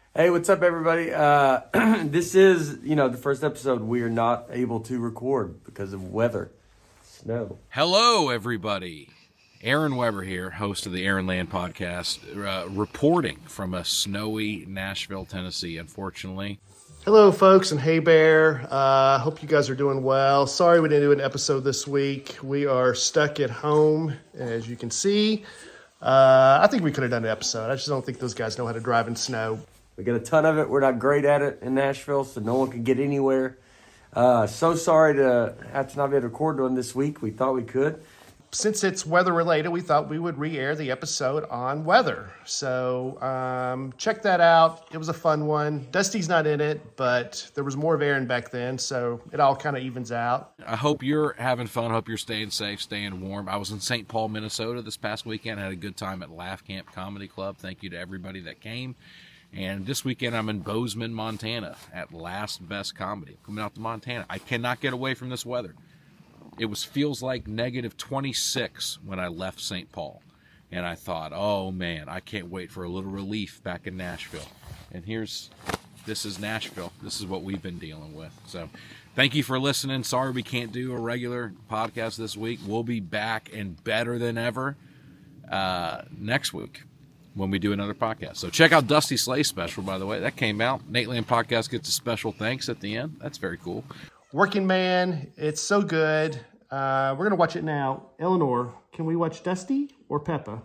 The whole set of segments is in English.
Hey, what's up, everybody? This is, the first episode we are not able to record because of weather, snow. Hello, everybody. Aaron Weber here, host of the Aaron Land Podcast, reporting from a snowy Nashville, Tennessee, unfortunately. Hello, folks, and hey, Bear. Hope you guys are doing well. Sorry we didn't do an episode this week. We are stuck at home, as you can see. I think we could have done an episode. I just don't think those guys know how to drive in snow. We got a ton of it. We're not great at it in Nashville, so no one can get anywhere. So sorry to have to not be able to record one this week. We thought we could. Since it's weather-related, we thought we would re-air the episode on weather. So check that out. It was a fun one. Dusty's not in it, but there was more of Aaron back then, so it all kind of evens out. I hope you're having fun. I hope you're staying safe, staying warm. I was in St. Paul, Minnesota this past weekend. I had a good time at Laugh Camp Comedy Club. Thank you to everybody that came. And this weekend, I'm in Bozeman, Montana at Last Best Comedy. Coming out to Montana. I cannot get away from this weather. It feels like negative 26 when I left St. Paul. And I thought, oh, man, I can't wait for a little relief back in Nashville. And this is Nashville. This is what we've been dealing with. So thank you for listening. Sorry we can't do a regular podcast this week. We'll be back and better than ever next week when we do another podcast. So check out Dusty Slay special, by the way. That came out. Nate Land Podcast gets a special thanks at the end. That's very cool. Working Man, it's so good. We're going to watch it now. Eleanor, can we watch Dusty or Peppa?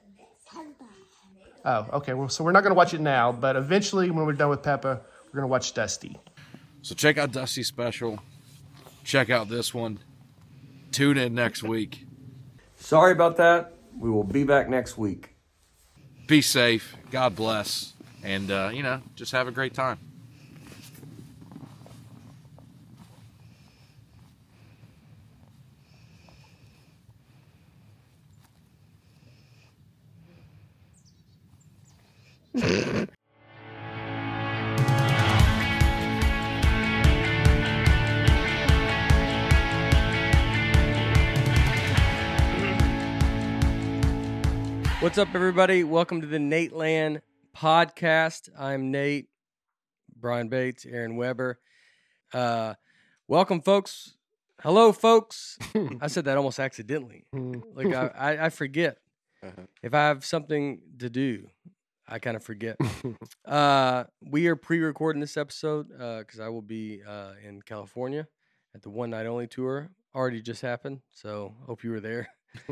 Oh, okay. Well, so we're not going to watch it now, but eventually when we're done with Peppa, we're going to watch Dusty. So check out Dusty's special. Check out this one. Tune in next week. Sorry about that. We will be back next week. Be safe. God bless. And, just have a great time. What's up, everybody? Welcome to the Nate Land Podcast. I'm Nate, Brian Bates, Aaron Weber. Welcome, folks. Hello, folks. I said that almost accidentally. Like I forget. If I have something to do, I kind of forget. We are pre-recording this episode because I will be in California at the One Night Only tour. Already just happened, so hope you were there.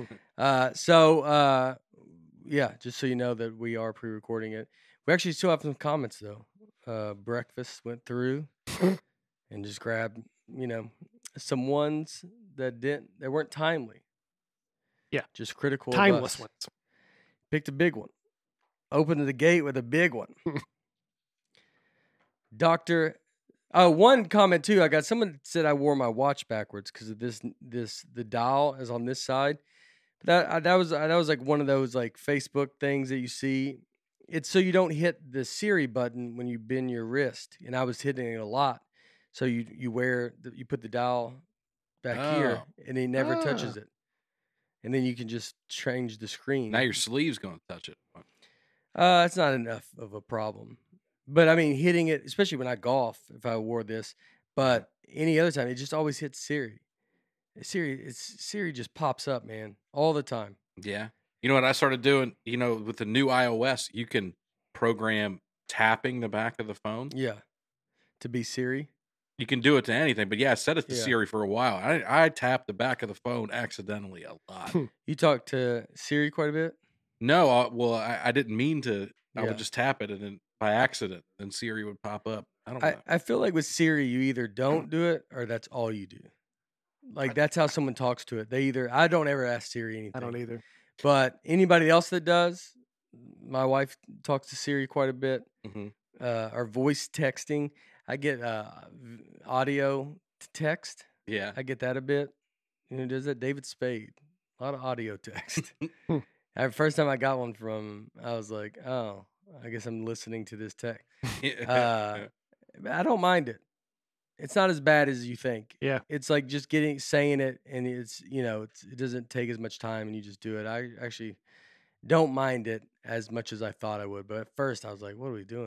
Yeah, just so you know that we are pre-recording it. We actually still have some comments, though. Breakfast went through and just grabbed, some ones that weren't timely. Yeah. Just critical Timeless of us. ones. Picked a big one. Opened the gate with a big one. One comment, too. I got someone that said I wore my watch backwards because of the dial is on this side. That was like one of those like Facebook things that you see. It's so you don't hit the Siri button when you bend your wrist, and I was hitting it a lot. So you put the dial back here, and it never touches it, and then you can just change the screen. Now your sleeve's going to touch it. It's not enough of a problem, but I mean hitting it, especially when I golf, if I wore this, but any other time, it just always hits Siri. Siri just pops up, man, all the time. Yeah. You know what I started doing? With the new iOS, you can program tapping the back of the phone. Yeah. To be Siri. You can do it to anything, but I set it to Yeah. Siri for a while. I tapped the back of the phone accidentally a lot. You talk to Siri quite a bit? No, I didn't mean to. I Yeah. would just tap it, and then by accident, then Siri would pop up. I don't know. I feel like with Siri, you either don't do it or that's all you do. Like that's how someone talks to it. I don't ever ask Siri anything. I don't either. But anybody else that does, my wife talks to Siri quite a bit. Or voice texting. I get audio to text. Yeah. I get that a bit. Does that David Spade? A lot of audio text. First time I got one from, I was like, oh, I guess I'm listening to this text. I don't mind it. It's not as bad as you think. Yeah. It's like just saying it, and it doesn't take as much time, and you just do it. I actually don't mind it as much as I thought I would. But at first, I was like, what are we doing?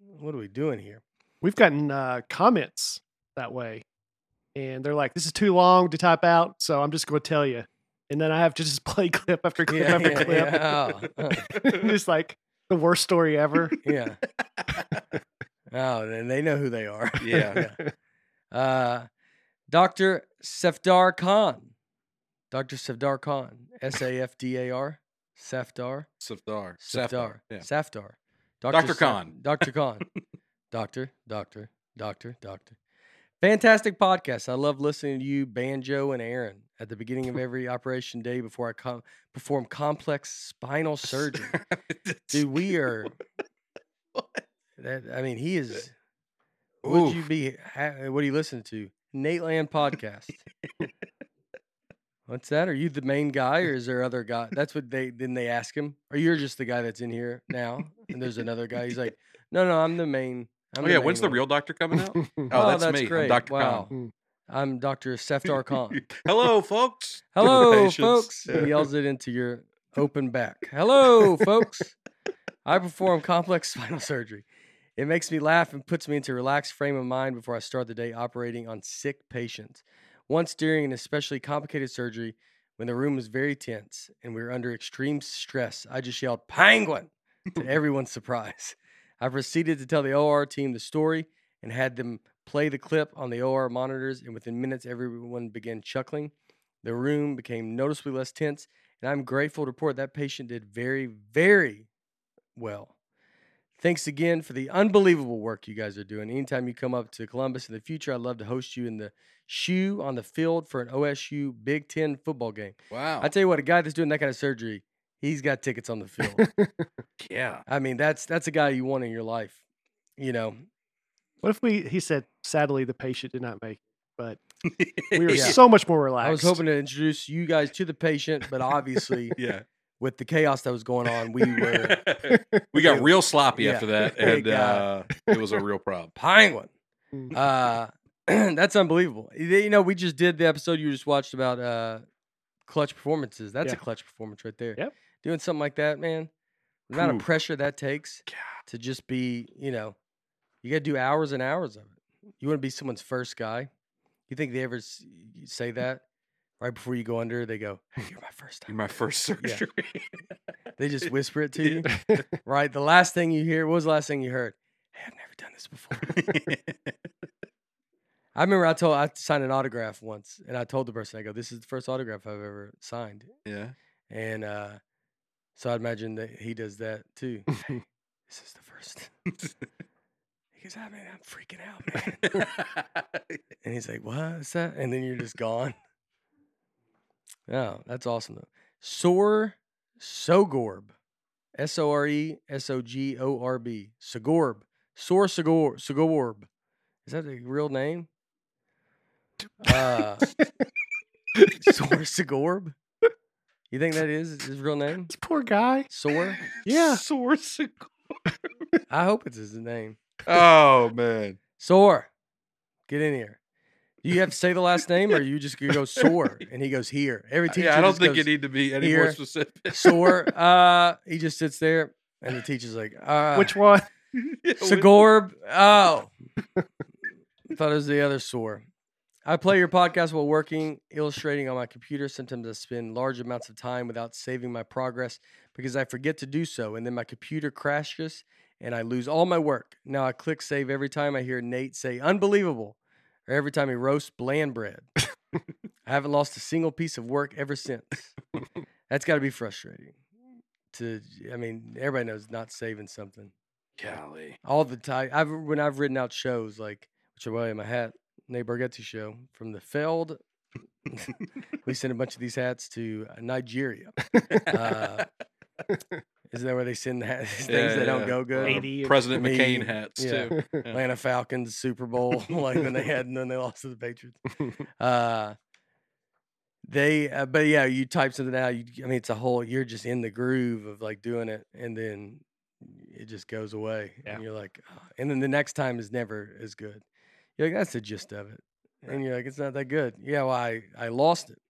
what are we doing here? We've gotten comments that way, and they're like, "This is too long to type out, so I'm just going to tell you." And then I have to just play clip after clip after clip. Yeah. It's like the worst story ever. Yeah. Oh, and they know who they are. Yeah. Dr. Safdar Khan. Dr. Safdar Khan. Safdar. Safdar. Safdar. Safdar. Yeah. Safdar. Dr. Khan. Dr. Khan. Doctor. Fantastic podcast. I love listening to you, Banjo, and Aaron at the beginning of every operation day before I perform complex spinal surgery. Dude, we are. I mean, he is. What you be? What are you listening to? Nate Land podcast. What's that? Are you the main guy, or is there other guy? That's what they ask him. Or you're just the guy that's in here now, and there's another guy. He's like, no, I'm the main. When's the real doctor coming out? That's me. Great. I'm Dr. Wow. Khan. I'm Dr. Safdar Khan. Hello, folks. Hello, folks. He yells it into your open back. Hello, folks. I perform complex spinal surgery. It makes me laugh and puts me into a relaxed frame of mind before I start the day operating on sick patients. Once during an especially complicated surgery, when the room was very tense and we were under extreme stress, I just yelled, "Penguin!" to everyone's surprise. I proceeded to tell the OR team the story and had them play the clip on the OR monitors, and within minutes, everyone began chuckling. The room became noticeably less tense, and I'm grateful to report that patient did very, very well. Thanks again for the unbelievable work you guys are doing. Anytime you come up to Columbus in the future, I'd love to host you in the shoe on the field for an OSU Big Ten football game. Wow. I tell you what, a guy that's doing that kind of surgery, he's got tickets on the field. Yeah. I mean, that's a guy you want in your life, you know. What if he said, sadly, the patient did not make it, but we were so much more relaxed. I was hoping to introduce you guys to the patient, but obviously, with the chaos that was going on, we got real sloppy after that, and it was a real problem. Penguin. That's unbelievable. You know, we just did the episode you just watched about clutch performances. That's a clutch performance right there. Yep. Doing something like that, man. The amount of pressure that takes to just be, you know, you got to do hours and hours of it. You want to be someone's first guy. You think they ever say that right before you go under? They go, "Hey, you're my first time. You're my first surgery." Yeah. They just whisper it to you, right? The last thing you hear, what was the last thing you heard? "Hey, I've never done this before." I remember I signed an autograph once, and I told the person, I go, "This is the first autograph I've ever signed." Yeah. And so I imagine that he does that too. "Hey, this is the first." He goes, "I mean, I'm freaking out, man." And he's like, "What's that?" And then you're just gone. Oh, that's awesome though. Sogorb. Soresogorb. Sogorb. Sogorb. Is that a real name? Sogorb. You think that is his real name? This poor guy. Sore? Yeah. Sogorb. I hope it's his name. Oh man. Sore. Get in here. Do you have to say the last name, or you just go Sore and he goes here? Every teacher. I don't think you need to be any more specific. Sore. He just sits there, and the teacher's like, "Which one?" Sogorb. Oh, I thought it was the other Sore. I play your podcast while working, illustrating on my computer. Sometimes I spend large amounts of time without saving my progress because I forget to do so, and then my computer crashes and I lose all my work. Now I click save every time I hear Nate say "unbelievable," or every time he roasts bland bread. I haven't lost a single piece of work ever since. That's got to be frustrating. Everybody knows not saving something. Golly. All the time. When I've written out shows, like, which are wearing my hat, Nate Bargatze show, from the Feld. We send a bunch of these hats to Nigeria. Isn't that where they send things that don't go good? President McCain hats too. Atlanta Falcons Super Bowl, like when they lost to the Patriots. But yeah, you type something out. It's a whole. You're just in the groove of like doing it, and then it just goes away, and you're like, oh. And then the next time is never as good. You're like, that's the gist of it, and you're like, it's not that good. Yeah, well, I lost it.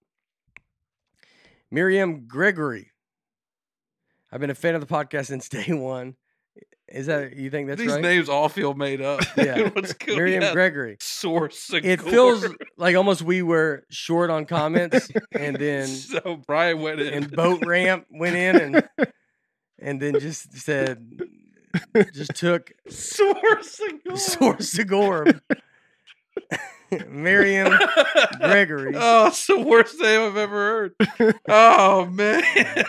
Miriam Gregory. I've been a fan of the podcast since day one. Is that you think that's These right? names all feel made up. Yeah. What's going Miriam on? Gregory. Source. It feels like almost we were short on comments, and then So Brian went in. and Boat Ramp went in and then just said, just took Source. Source Segorb. Miriam Gregory. Oh, it's the worst name I've ever heard. Oh man.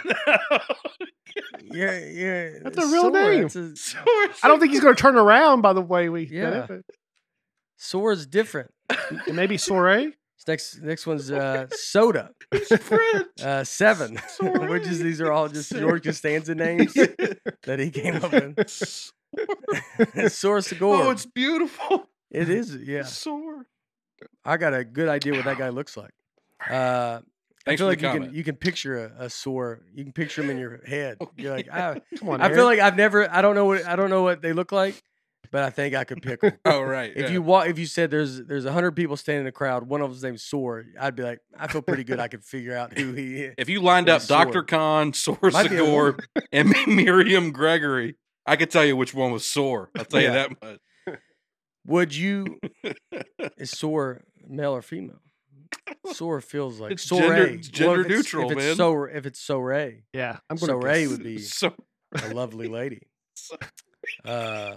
Yeah. That's a real name. Source. I don't think he's going to turn around by the way we Yeah. did it. Soar's different. And maybe Soiree? Next one's Soda. Fred. 7. Soiree. Which is these are all just George Costanza names that he came up with. Source Segorb. Oh, it's beautiful. It is, yeah. Soar. I got a good idea what that guy looks like. I Thanks feel for like the comment. you can picture a sore. You can picture him in your head. You're like, Come on, I Aaron. feel like I don't know what they look like, but I think I could pick them. Oh right. If yeah. if you said there's 100 people standing in the crowd, one of them's named Sore, I'd be like, I feel pretty good. I could figure out who he is. If you lined up Soar. Dr. Khan, Soar Might be a Segor, and Miriam Gregory, I could tell you which one was Soar. I'll tell you Yeah. that much. Would you? Is Sore male or female? Sore feels like It's Soray. gender- it's gender neutral, if man. It's so if it's Soray, Yeah, I'm going to Soray would be So a lovely lady. Huh?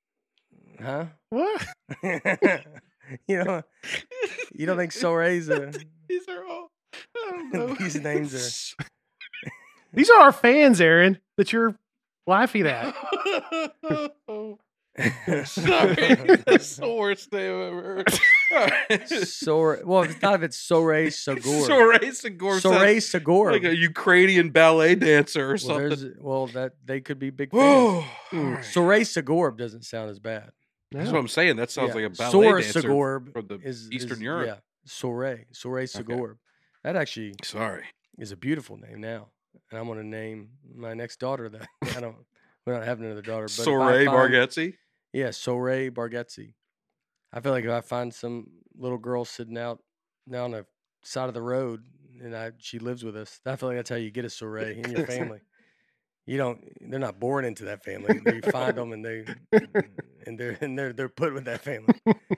What? you don't think Soray's a these are all. I don't know. these names are These are our fans, Aaron, that you're laughing at. Sorry, that's the worst name I've ever heard. All right. Sore. Well, if it's not if it's Soray Segor. Soray Segor Soray sounds Segor. like a Ukrainian ballet dancer or something. That they could be big fans. Whoa. All right. Soray Segorb doesn't sound as bad. That's what I'm saying. That sounds Yeah. like a ballet Sore dancer Segorb from the is Eastern is- Europe. Yeah, Soray Segorb. That actually Sorry. is a beautiful name now, and I'm going to name my next daughter that. We're not having another daughter, but if I Soray find- Bargatze. Yeah, Soray Bargatze. I feel like if I find some little girl sitting out now on the side of the road and she lives with us, I feel like that's how you get a Soray in your family. They're not born into that family. You find them and they're put with that family.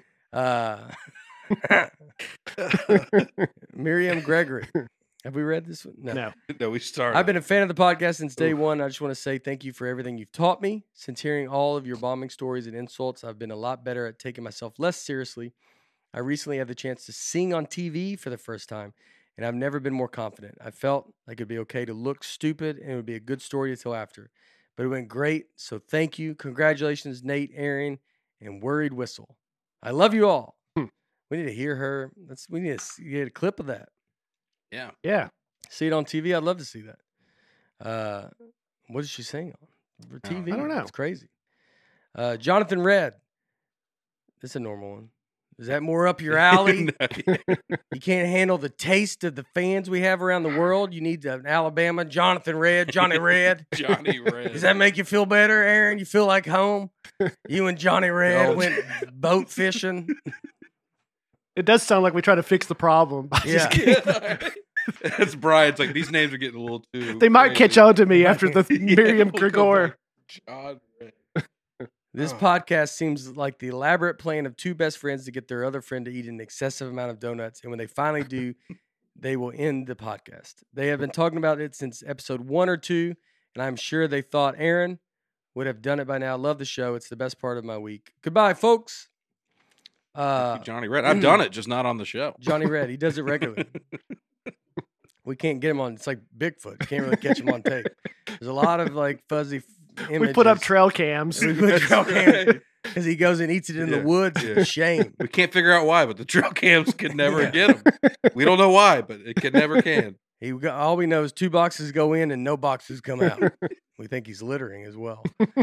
Miriam Gregory. Have we read this one? No. No, we started. I've been a fan of the podcast since day one. I just want to say thank you for everything you've taught me. Since hearing all of your bombing stories and insults, I've been a lot better at taking myself less seriously. I recently had the chance to sing on TV for the first time, and I've never been more confident. I felt like it'd be okay to look stupid, and it would be a good story to tell after. But it went great, so thank you. Congratulations, Nate, Aaron, and Worried Whistle. I love you all. We need to hear her. We need to get a clip of that. Yeah. Yeah. See it on TV. I'd love to see that. What did she sing on? For TV? I don't know. It's crazy. Jonathan Red. That's a normal one. Is that more up your alley? No, yeah. You can't handle the taste of the fans we have around the world. You need an Alabama, Jonathan Red, Johnny Red. Johnny Red. Does that make you feel better, Aaron? You feel like home? You and Johnny Red No. went boat fishing. It does sound like we try to fix the problem. Yeah. Yeah. That's Brian's like these names are getting a little too. They might catch crazy. on to me after the Yeah, Miriam we'll go Grigor. back. John Red. This Oh. podcast seems like the elaborate plan of two best friends to get their other friend to eat an excessive amount of donuts. And when they finally do, they will end the podcast. They have been talking about it since episode 1 or 2, and I'm sure they thought Aaron would have done it by now. Love the show. It's the best part of my week. Goodbye, folks. Johnny Red. I've done it, just not on the show. Johnny Red, he does it regularly. We can't get him on. It's like Bigfoot. You can't really catch him on tape. There's a lot of like fuzzy images. We put up trail cams. We put trail That's cams right. because he goes and eats it in Yeah, the woods. yeah. Shame. We can't figure out why, but the trail cams can never Yeah. get him. We don't know why, but it can never can. All we know is 2 boxes go in and no boxes come out. We think he's littering as well.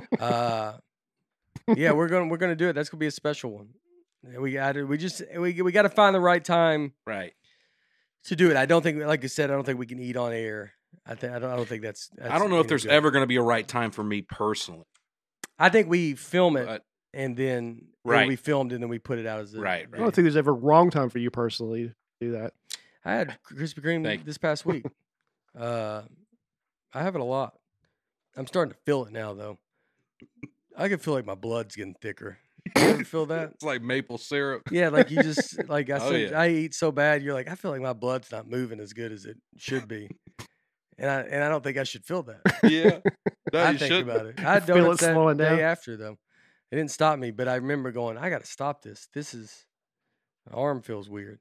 Yeah, we're gonna do it. That's gonna be a special one. We got to find the right time Right. to do it. I don't think, like I said, I don't think we can eat on air. I don't think that's I don't know if any there's good. ever going to be a right time for me personally. I think we film it But and then Right. it'll be filmed and then we put it out as a Right, I don't think there's ever a wrong time for you personally to do that. I had Krispy Kreme Thank you. this past week. I have it a lot. I'm starting to feel it now, though. I can feel like my blood's getting thicker. You ever feel that? It's like maple syrup. Yeah, like you just like I Oh, said, yeah. I eat so bad. You're like, I feel like my blood's not moving as good as it should be, and I don't think I should feel that. Yeah. No, I you think shouldn't. about it. I had Feel it donuts that slowing day down. after though. It didn't stop me, but I remember going, I got to stop this. This is my arm feels weird.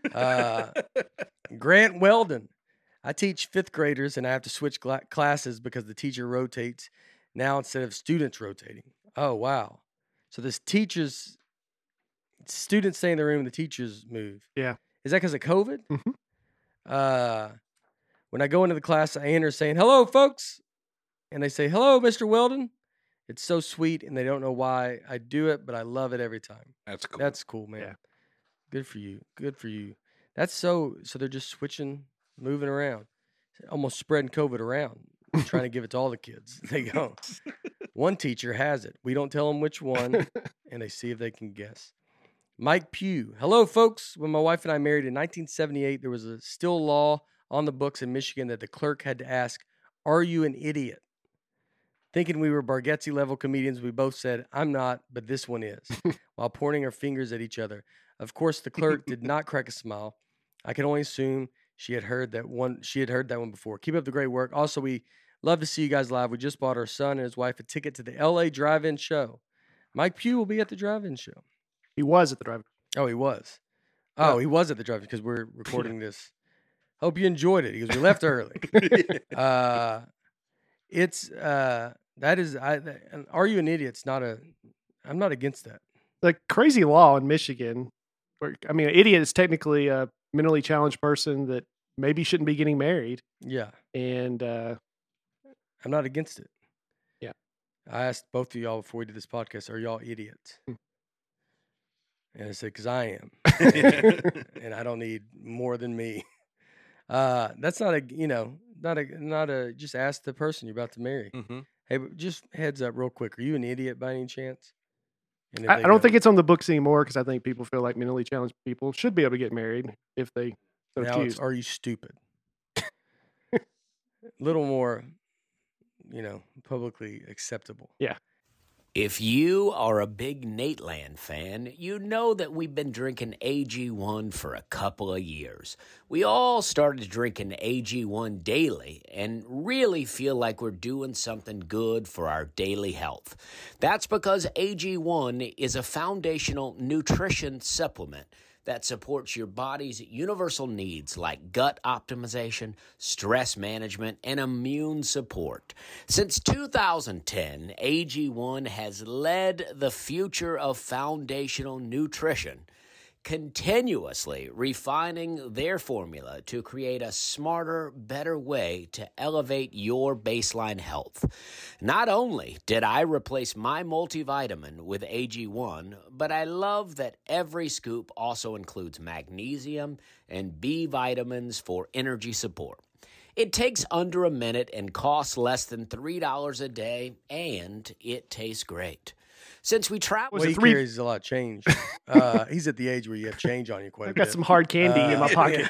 Grant Weldon. I teach fifth graders, and I have to switch classes because the teacher rotates now instead of students rotating. Oh wow! So this students stay in the room, the teachers move. Yeah. Is that because of COVID? Mhm. When I go into the class, I enter saying, "Hello, folks," and they say, "Hello, Mr. Weldon." It's so sweet, and they don't know why I do it, but I love it every time. That's cool. That's cool, man. Yeah. Good for you. Good for you. That's so they're just switching, moving around, almost spreading COVID around, trying to give it to all the kids. They go. One teacher has it. We don't tell them which one, and they see if they can guess. Mike Pugh. Hello, folks. When my wife and I married in 1978, there was a still law on the books in Michigan that the clerk had to ask, "Are you an idiot?" Thinking we were Bargatze level comedians, we both said, "I'm not, but this one is," while pointing our fingers at each other. Of course, the clerk did not crack a smile. I can only assume she had heard that one before. Keep up the great work. Also, we love to see you guys live. We just bought our son and his wife a ticket to the LA Drive-In show. Mike Pugh will be at the Drive-In show. He was at the drive. Oh, he was. Oh, he was at the drive-in because we're recording this. Hope you enjoyed it because we left early. Are you an idiot? I'm not against that. The crazy law in Michigan, where, I mean, an idiot is technically a mentally challenged person that maybe shouldn't be getting married. Yeah. And I'm not against it. Yeah. I asked both of y'all before we did this podcast, are y'all idiots? And I said, because I am. And I don't need more than me. That's not just ask the person you're about to marry. Mm-hmm. Hey, but just heads up real quick. Are you an idiot by any chance? And if I they don't go, think it's on the books anymore because I think people feel like mentally challenged people should be able to get married if they so now choose. it's, are you stupid? A little more, publicly acceptable. Yeah. If you are a big Nateland fan, you know that we've been drinking AG1 for a couple of years. We all started drinking AG1 daily and really feel like we're doing something good for our daily health. That's because AG1 is a foundational nutrition supplement that supports your body's universal needs like gut optimization, stress management, and immune support. Since 2010, AG1 has led the future of foundational nutrition, continuously refining their formula to create a smarter, better way to elevate your baseline health. Not only did I replace my multivitamin with AG1, but I love that every scoop also includes magnesium and B vitamins for energy support. It takes under a minute and costs less than $3 a day, and it tastes great. Since we travel, Well, he carries a lot of change. He's at the age where you have change on you quite a I've bit. got some hard candy in my pocket.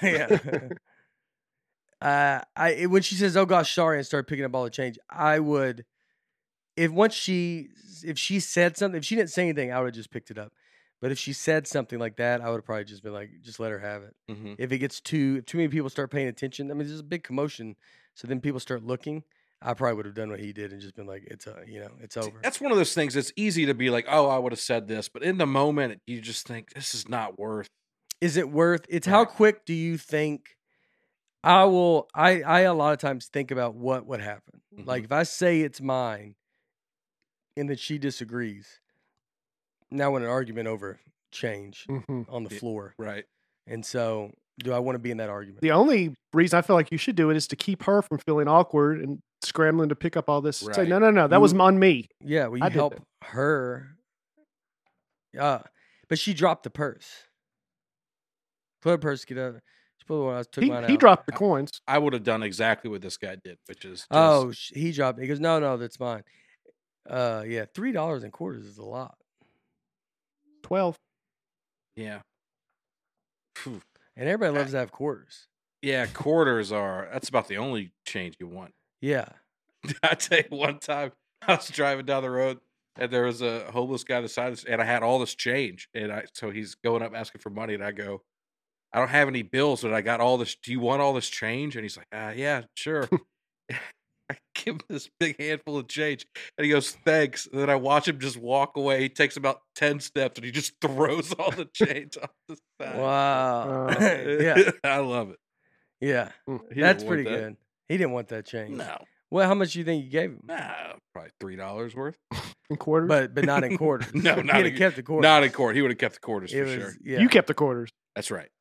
Yeah. When she says, "Oh gosh, sorry," and start picking up all the change, I would. If she said something, if she didn't say anything, I would have just picked it up. But if she said something like that, I would have probably just been like, just let her have it. Mm-hmm. If if too many people start paying attention, I mean, there's a big commotion. So then people start looking. I probably would have done what he did and just been like, it's over. That's one of those things. It's easy to be like, oh, I would have said this, but in the moment, you just think this is not worth. Is it worth? It's how quick do you think? I a lot of times think about what would happen. Mm-hmm. Like if I say it's mine, and then she disagrees. Now we're in an argument over change on the floor, Right? And so, do I want to be in that argument? The only reason I feel like you should do it is to keep her from feeling awkward and scrambling to pick up all this. Right. Say, no, that was on me. Yeah, will you help her? But she dropped the purse. Put her purse, get out. He dropped the coins. I would have done exactly what this guy did, which is just, he dropped it. He goes, no, that's mine. Yeah, $3.25 is a lot. 12. Yeah. And everybody loves to have quarters. Yeah, quarters that's about the only change you want. Yeah. I tell you, one time I was driving down the road and there was a homeless guy on the side, and I had all this change, and so he's going up asking for money, and I go, I don't have any bills, but I got all this. Do you want all this change? And he's like, yeah, sure. I give him this big handful of change, and he goes, thanks. And then I watch him just walk away. He takes about 10 steps, and he just throws all the change off the side. Wow. Yeah. I love it. Yeah. He That's didn't want pretty that. good. He didn't want that change. No. Well, how much do you think you gave him? Probably $3 worth. In quarters? But not in quarters. No, He'd not have in- kept the quarters. Not in court. He would have kept the quarters It for was, sure. yeah. You kept the quarters. That's right.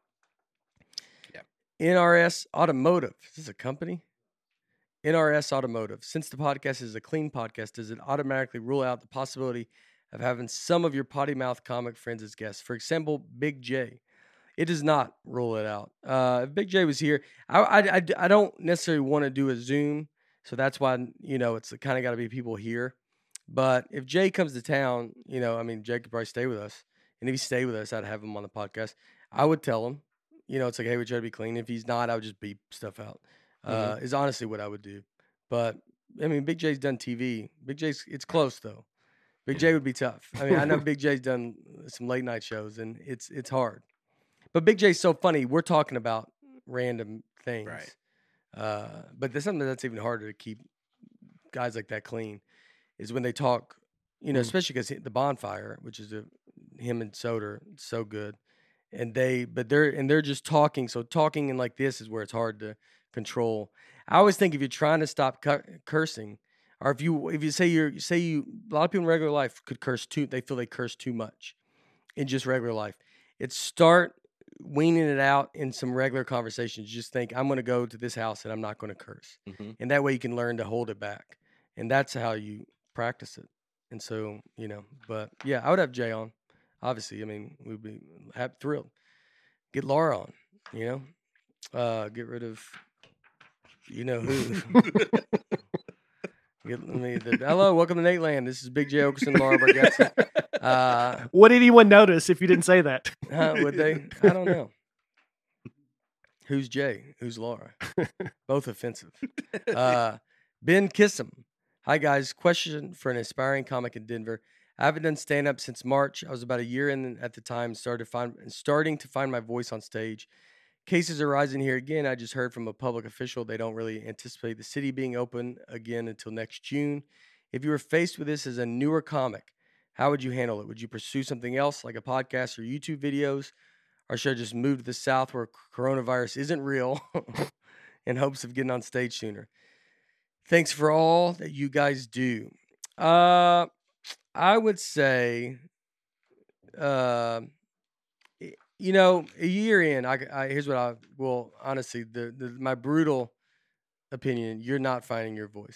NRS Automotive. Is this a company? NRS Automotive. Since the podcast is a clean podcast, does it automatically rule out the possibility of having some of your potty mouth comic friends as guests? For example, Big J. It does not rule it out. If Big J was here, I don't necessarily want to do a Zoom, so that's why, it's kind of got to be people here. But if Jay comes to town, Jay could probably stay with us. And if he stayed with us, I'd have him on the podcast. I would tell him, it's like, hey, we try to be clean. If he's not, I would just beep stuff out. Is honestly what I would do. But, Big J's done TV. It's close, though. Big J would be tough. I know Big J's done some late night shows, and it's hard. But Big J's so funny. We're talking about random things. Right. But there's something that's even harder to keep guys like that clean is when they talk, especially because the Bonfire, which is him and Soder, it's so good. And they're just talking. So talking in like this is where it's hard to control. I always think if you're trying to stop cursing, or if you say a lot of people in regular life could curse too. They feel they curse too much in just regular life. It's start weaning it out in some regular conversations. Just think, I'm going to go to this house and I'm not going to curse. Mm-hmm. And that way you can learn to hold it back. And that's how you practice it. And so, but yeah, I would have Jay on. Obviously, we'd be thrilled. Get Laura on, get rid of, who. Hello, welcome to Nate Land. This is Big J Okerson, Laura Bargatze. Would anyone notice if you didn't say that? Would they? I don't know. Who's Jay? Who's Laura? Both offensive. Ben Kissam. Hi, guys. Question for an aspiring comic in Denver. I haven't done stand-up since March. I was about a year in at the time, starting to find my voice on stage. Cases are rising here again. I just heard from a public official they don't really anticipate the city being open again until next June. If you were faced with this as a newer comic, how would you handle it? Would you pursue something else like a podcast or YouTube videos? Or should I just move to the South where coronavirus isn't real in hopes of getting on stage sooner? Thanks for all that you guys do. I would say, a year in, here's what honestly, my brutal opinion, you're not finding your voice.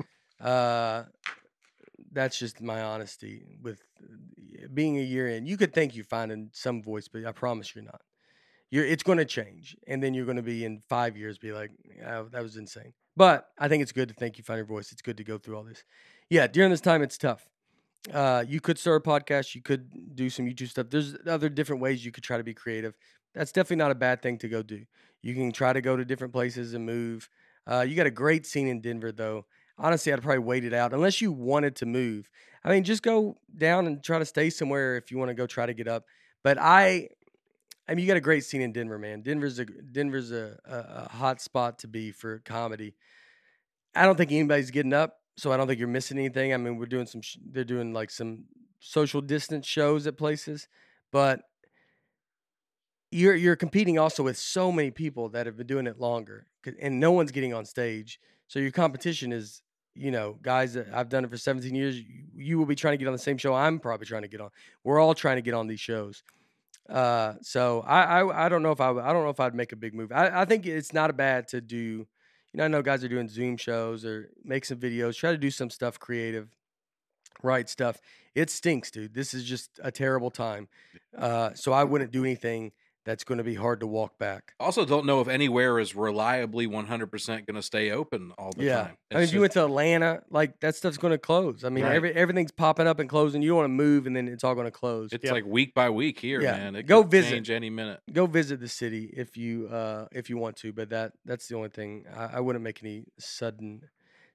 That's just my honesty with being a year in. You could think you're finding some voice, but I promise you're not. It's going to change. And then you're going to be in 5 years, be like, oh, that was insane. But I think it's good to think you find your voice. It's good to go through all this. Yeah, during this time, it's tough. You could start a podcast. You could do some YouTube stuff. There's other different ways you could try to be creative. That's definitely not a bad thing to go do. You can try to go to different places and move. You got a great scene in Denver, though. Honestly, I'd probably wait it out unless you wanted to move. Just go down and try to stay somewhere if you want to go try to get up. But you got a great scene in Denver, man. Denver's a hot spot to be for comedy. I don't think anybody's getting up, so I don't think you're missing anything. We're doing they're doing like some social distance shows at places, but you're competing also with so many people that have been doing it longer, and no one's getting on stage. So your competition is, guys that I've done it for 17 years. You will be trying to get on the same show I'm probably trying to get on. We're all trying to get on these shows. So I don't know if I'd make a big move. I think it's not bad to do. I know guys are doing Zoom shows or make some videos, try to do some stuff creative, write stuff. It stinks, dude. This is just a terrible time. So I wouldn't do anything that's going to be hard to walk back. Also, don't know if anywhere is reliably 100% going to stay open all the time. If you went to Atlanta, like that stuff's going to close. Right. Everything's popping up and closing. You don't want to move, and then it's all going to close. It's like week by week here, man. It Go could visit. change any minute. Go visit the city if you want to, but that's the only thing. I wouldn't make any sudden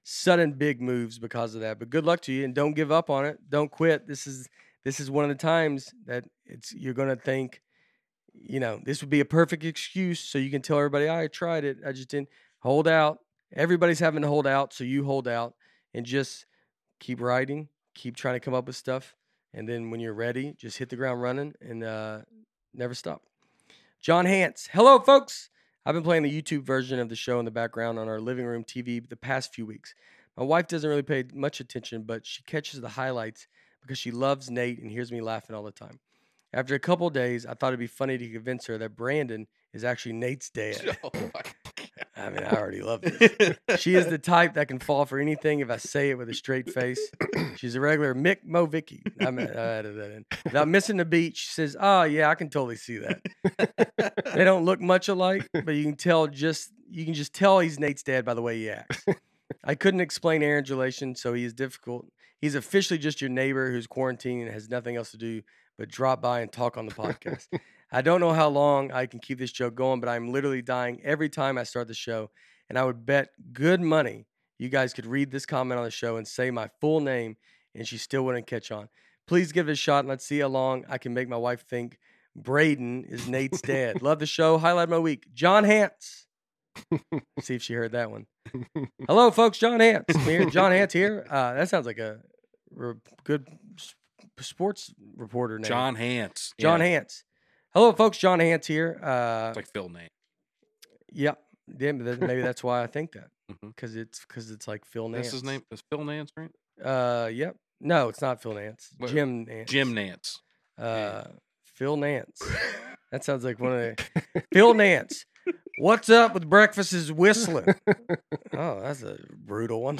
sudden big moves because of that. But good luck to you, and don't give up on it. Don't quit. This is one of the times that you're going to think, this would be a perfect excuse so you can tell everybody, I tried it. I just didn't. Hold out. Everybody's having to hold out, so you hold out and just keep writing, keep trying to come up with stuff. And then when you're ready, just hit the ground running and never stop. John Hance. Hello, folks. I've been playing the YouTube version of the show in the background on our living room TV the past few weeks. My wife doesn't really pay much attention, but she catches the highlights because she loves Nate and hears me laughing all the time. After a couple of days, I thought it'd be funny to convince her that Brandon is actually Nate's dad. Oh, my I mean, I already love this. She is the type that can fall for anything if I say it with a straight face. She's a regular Mick Movicky. I added that in. Without missing the beat, she says, "Oh yeah, I can totally see that." They don't look much alike, but you can just tell he's Nate's dad by the way he acts. I couldn't explain Aaron's relation, so he is difficult. He's officially just your neighbor who's quarantined and has nothing else to do but drop by and talk on the podcast. I don't know how long I can keep this joke going, but I'm literally dying every time I start the show. And I would bet good money you guys could read this comment on the show and say my full name, and she still wouldn't catch on. Please give it a shot, and let's see how long I can make my wife think Braden is Nate's dad. Love the show. Highlight of my week. John Hance. See if she heard that one. Hello, folks. John Hance. John Hance here. That sounds like a good sports reporter name. John Hance. John Hance. Hello, folks. John Hance here. It's like Phil name. Yeah, maybe that's why I think that because it's like Phil Nance. That's his name. Is Phil Nance, right? Yep. No, it's not Phil Nance. What? Jim Nance. Jim Nance. Phil Nance. That sounds like one of the Phil Nance. What's up with breakfast is whistling? Oh, that's a brutal one.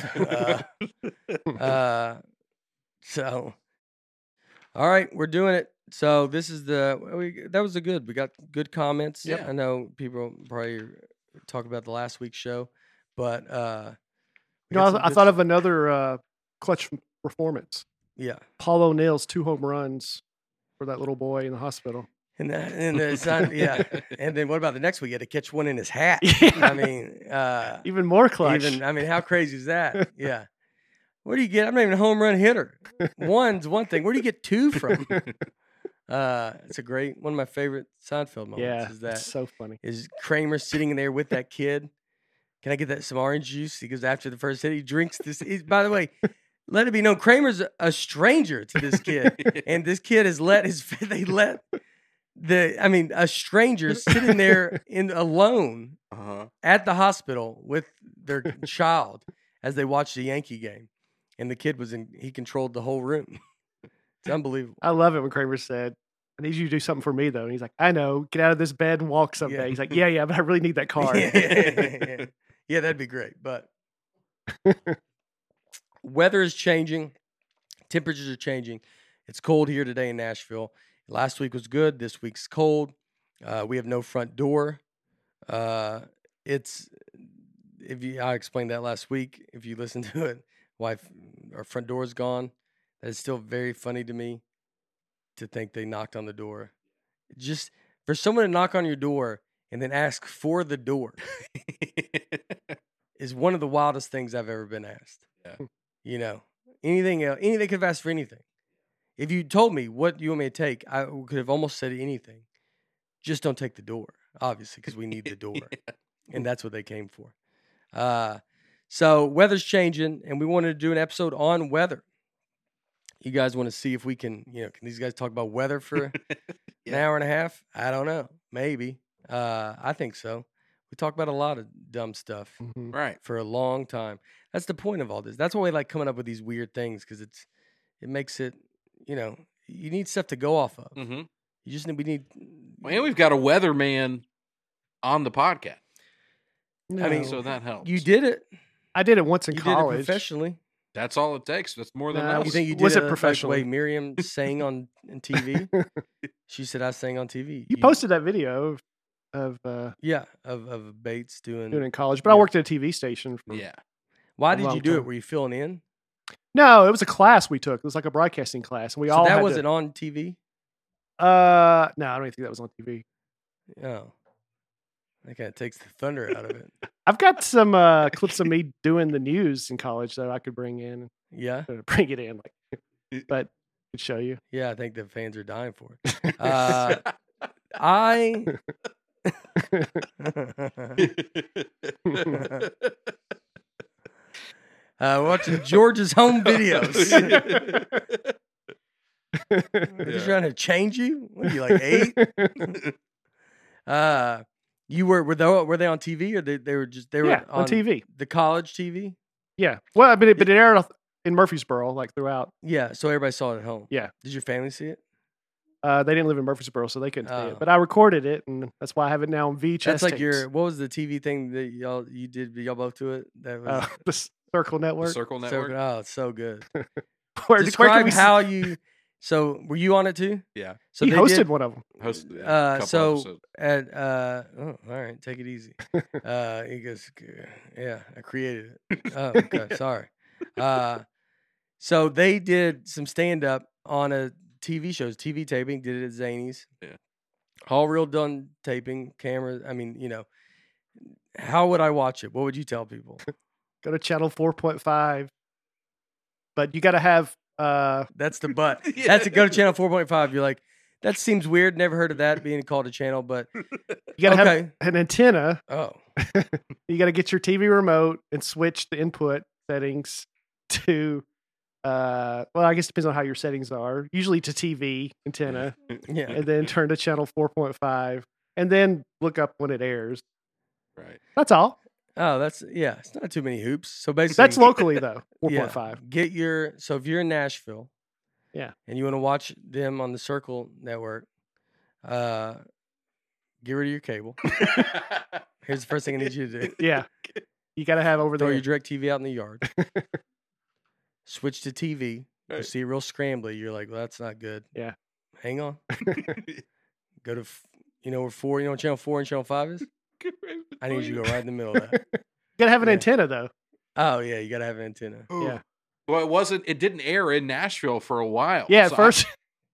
So, all right, we're doing it. So this is that was we got good comments. Yeah. I know people probably talk about the last week's show, but I thought of another clutch performance. Yeah, Paul O'Neill's 2 home runs for that little boy in the hospital. And the son, yeah. And then what about the next week? He had to catch one in his hat. Yeah. I mean, even more clutch. How crazy is that? Yeah. Where do you get? I'm not even a home run hitter. One's one thing. Where do you get 2 from? It's a great one of my favorite Seinfeld moments. Yeah, is that it's so funny. Is Kramer sitting in there with that kid? Can I get some orange juice? He goes after the first hit. He drinks this. By the way, let it be known, Kramer's a stranger to this kid, and this kid has a stranger sitting there alone at the hospital with their child as they watched the Yankee game, and the kid he controlled the whole room. It's unbelievable. I love it when Kramer said, "I need you to do something for me, though." And he's like, "I know, get out of this bed and walk someday." Yeah. He's like, "Yeah, but I really need that car." Yeah, that'd be great. But weather is changing, temperatures are changing. It's cold here today in Nashville. Last week was good. This week's cold. We have no front door. I explained that last week. If you listen to it, our front door is gone. That is still very funny to me to think they knocked on the door. Just for someone to knock on your door and then ask for the door is one of the wildest things I've ever been asked. Yeah. Anything could have asked for anything. If you told me what you want me to take, I could have almost said anything. Just don't take the door, obviously, because we need the door. And that's what they came for. So weather's changing, and we wanted to do an episode on weather. You guys want to see if we can these guys talk about weather for an hour and a half? I don't know. Maybe. I think so. We talk about a lot of dumb stuff Right. for a long time. That's the point of all this. That's why we like coming up with these weird things, because it makes it, you need stuff to go off of. Mm-hmm. And we've got a weatherman on the podcast. No. I mean, So that helps. you did it. I did it once in You college. did it professionally. That's all it takes. That's more than Nah, us. You think you did Was it like professionally? the way Miriam sang on TV? She said I sang on TV. You posted that video of of Bates doing doing it in college, but I worked at a TV station. Yeah. Why a did long you do it? time. Were you filling in? No, it was a class we took. It was like a broadcasting class, and we So all that had wasn't on TV? No, I don't even think that was on TV. Oh. That kind of takes the thunder out of it. I've got some clips of me doing the news in college that I could bring in. Yeah. Bring it in, but I could show you. Yeah, I think the fans are dying for it. I watching George's home videos. He's trying to change you? What are you, like 8? You were they on TV or they were on TV, the college TV? Yeah. Well, I mean, it aired in Murfreesboro, throughout. Yeah, so everybody saw it at home. Yeah. Did your family see it? They didn't live in Murfreesboro, so they couldn't see it. But I recorded it, and that's why I have it now on VHS. That's like tapes. what was the TV thing that you did? Y'all both to it? That was the Circle Network. The Circle Network. oh, it's so good. where Describe how you. So were you on it too? Yeah. So he they hosted did, one of them. Hosted, so episodes. at all right, take it easy. He goes, yeah, I created it. Oh, okay, sorry. So they did some stand up on a TV shows, TV taping. Did it at Zany's. Yeah. All real done taping, camera. I mean, how would I watch it? What would you tell people? Go to channel 4.5, but you got to have. That's the but. That's to go to channel 4.5. You're like, that seems weird. Never heard of that being called a channel, but you got to have an antenna. Oh. You got to get your TV remote and switch the input settings to, well, I guess it depends on how your settings are. Usually to TV antenna. Yeah. And then turn to channel 4.5 and then look up when it airs. Right. That's all. Oh, it's not too many hoops. So basically, that's locally though. 4.5. Yeah, so if you're in Nashville, yeah, and you want to watch them on the Circle Network, get rid of your cable. Here's the first thing I need you to do. Yeah, you got to have over Throw there. your direct TV out in the yard. Switch to TV. You see it real scrambly. You're like, well, that's not good. Yeah. Hang on. Go to, where 4, channel 4 and channel 5 is? I need you to go right in the middle of that. You got to have an antenna though. Oh, yeah, you got to have an antenna. Ooh. Yeah. Well, it didn't air in Nashville for a while. Yeah, at first.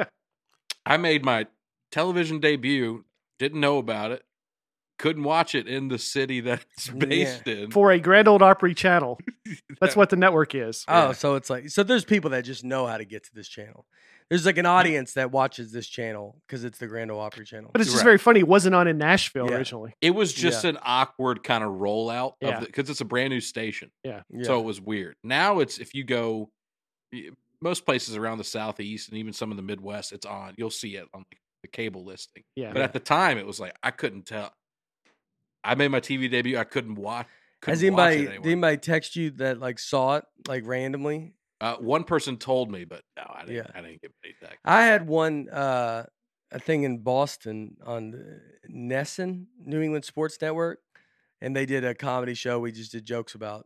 I made my television debut, didn't know about it, couldn't watch it in the city that it's based in. For a Grand Ole Opry channel. That's what the network is. Oh, yeah. So it's like, there's people that just know how to get to this channel. There's like an audience that watches this channel because it's the Grand Ole Opry channel. But it's just very funny. It wasn't on in Nashville originally. It was just an awkward kind of rollout because it's a brand new station. Yeah. So it was weird. Now it's, if you go, most places around the Southeast and even some of the Midwest, it's on. You'll see it on the cable listing. Yeah. But at the time, it was like, I couldn't tell. I made my TV debut. I couldn't watch. Did anybody text you that like saw it like randomly? One person told me, but no, I didn't get any text. I had one a thing in Boston on Nesson, New England Sports Network, and they did a comedy show. We just did jokes about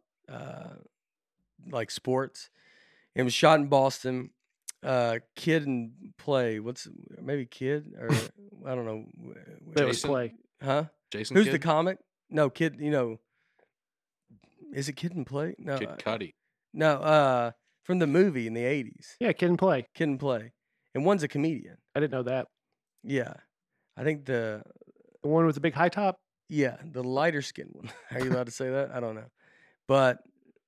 like sports. It was shot in Boston. Kid and Play. Maybe Kid or I don't know. That was Play. Huh? Jason. Who's Kidd? the comic? No, Kid. Is it Kid and Play? No, Kid Cudi. No, from the movie in the 80s. Yeah, Kid and Play. Kid and Play. And one's a comedian. I didn't know that. Yeah. I think the one with the big high top? Yeah, the lighter skinned one. Are you allowed to say that? I don't know. But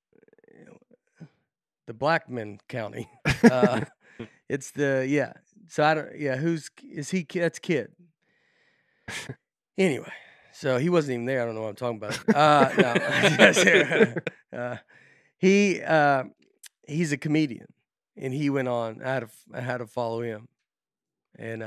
the Blackman County. It's the So I don't that's Kid. Anyway. So he wasn't even there. I don't know what I'm talking about. No. He's a comedian, and he went on. I had to follow him, and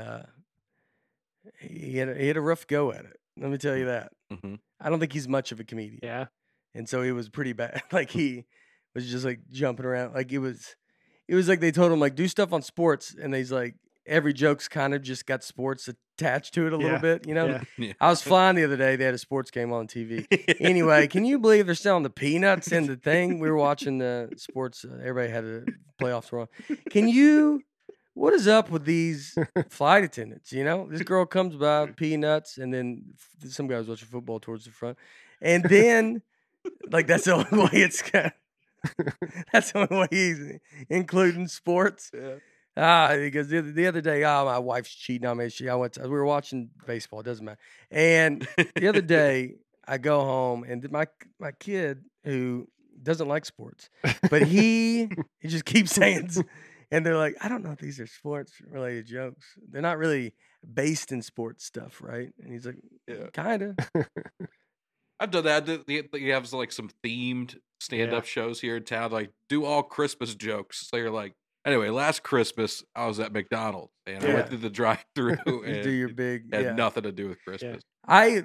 he had a rough go at it. Let me tell you that. Mm-hmm. I don't think he's much of a comedian. Yeah, and so it was pretty bad. Like he was just like jumping around. Like it was like they told him like do stuff on sports, and he's like every joke's kind of just got sports attached to it a little bit, Yeah. Yeah. I was flying the other day. They had a sports game on TV. Anyway, can you believe they're selling the peanuts in the thing? We were watching the sports. Everybody had the playoffs were on. What is up with these flight attendants? This girl comes by, peanuts, and then some guy was watching football towards the front. And then, like, that's the only way that's the only way he's including sports. Yeah. Because the other day, my wife's cheating on me. We were watching baseball. It doesn't matter. And the other day, I go home, and my kid who doesn't like sports, but he just keeps saying, and they're like, I don't know if these are sports related jokes. They're not really based in sports stuff, right? And he's like, kind of. I've done that. You have like some themed stand-up shows here in town, like do all Christmas jokes. So you're like, anyway, last Christmas I was at McDonald's and I went through the drive-through and do your big had nothing to do with Christmas. I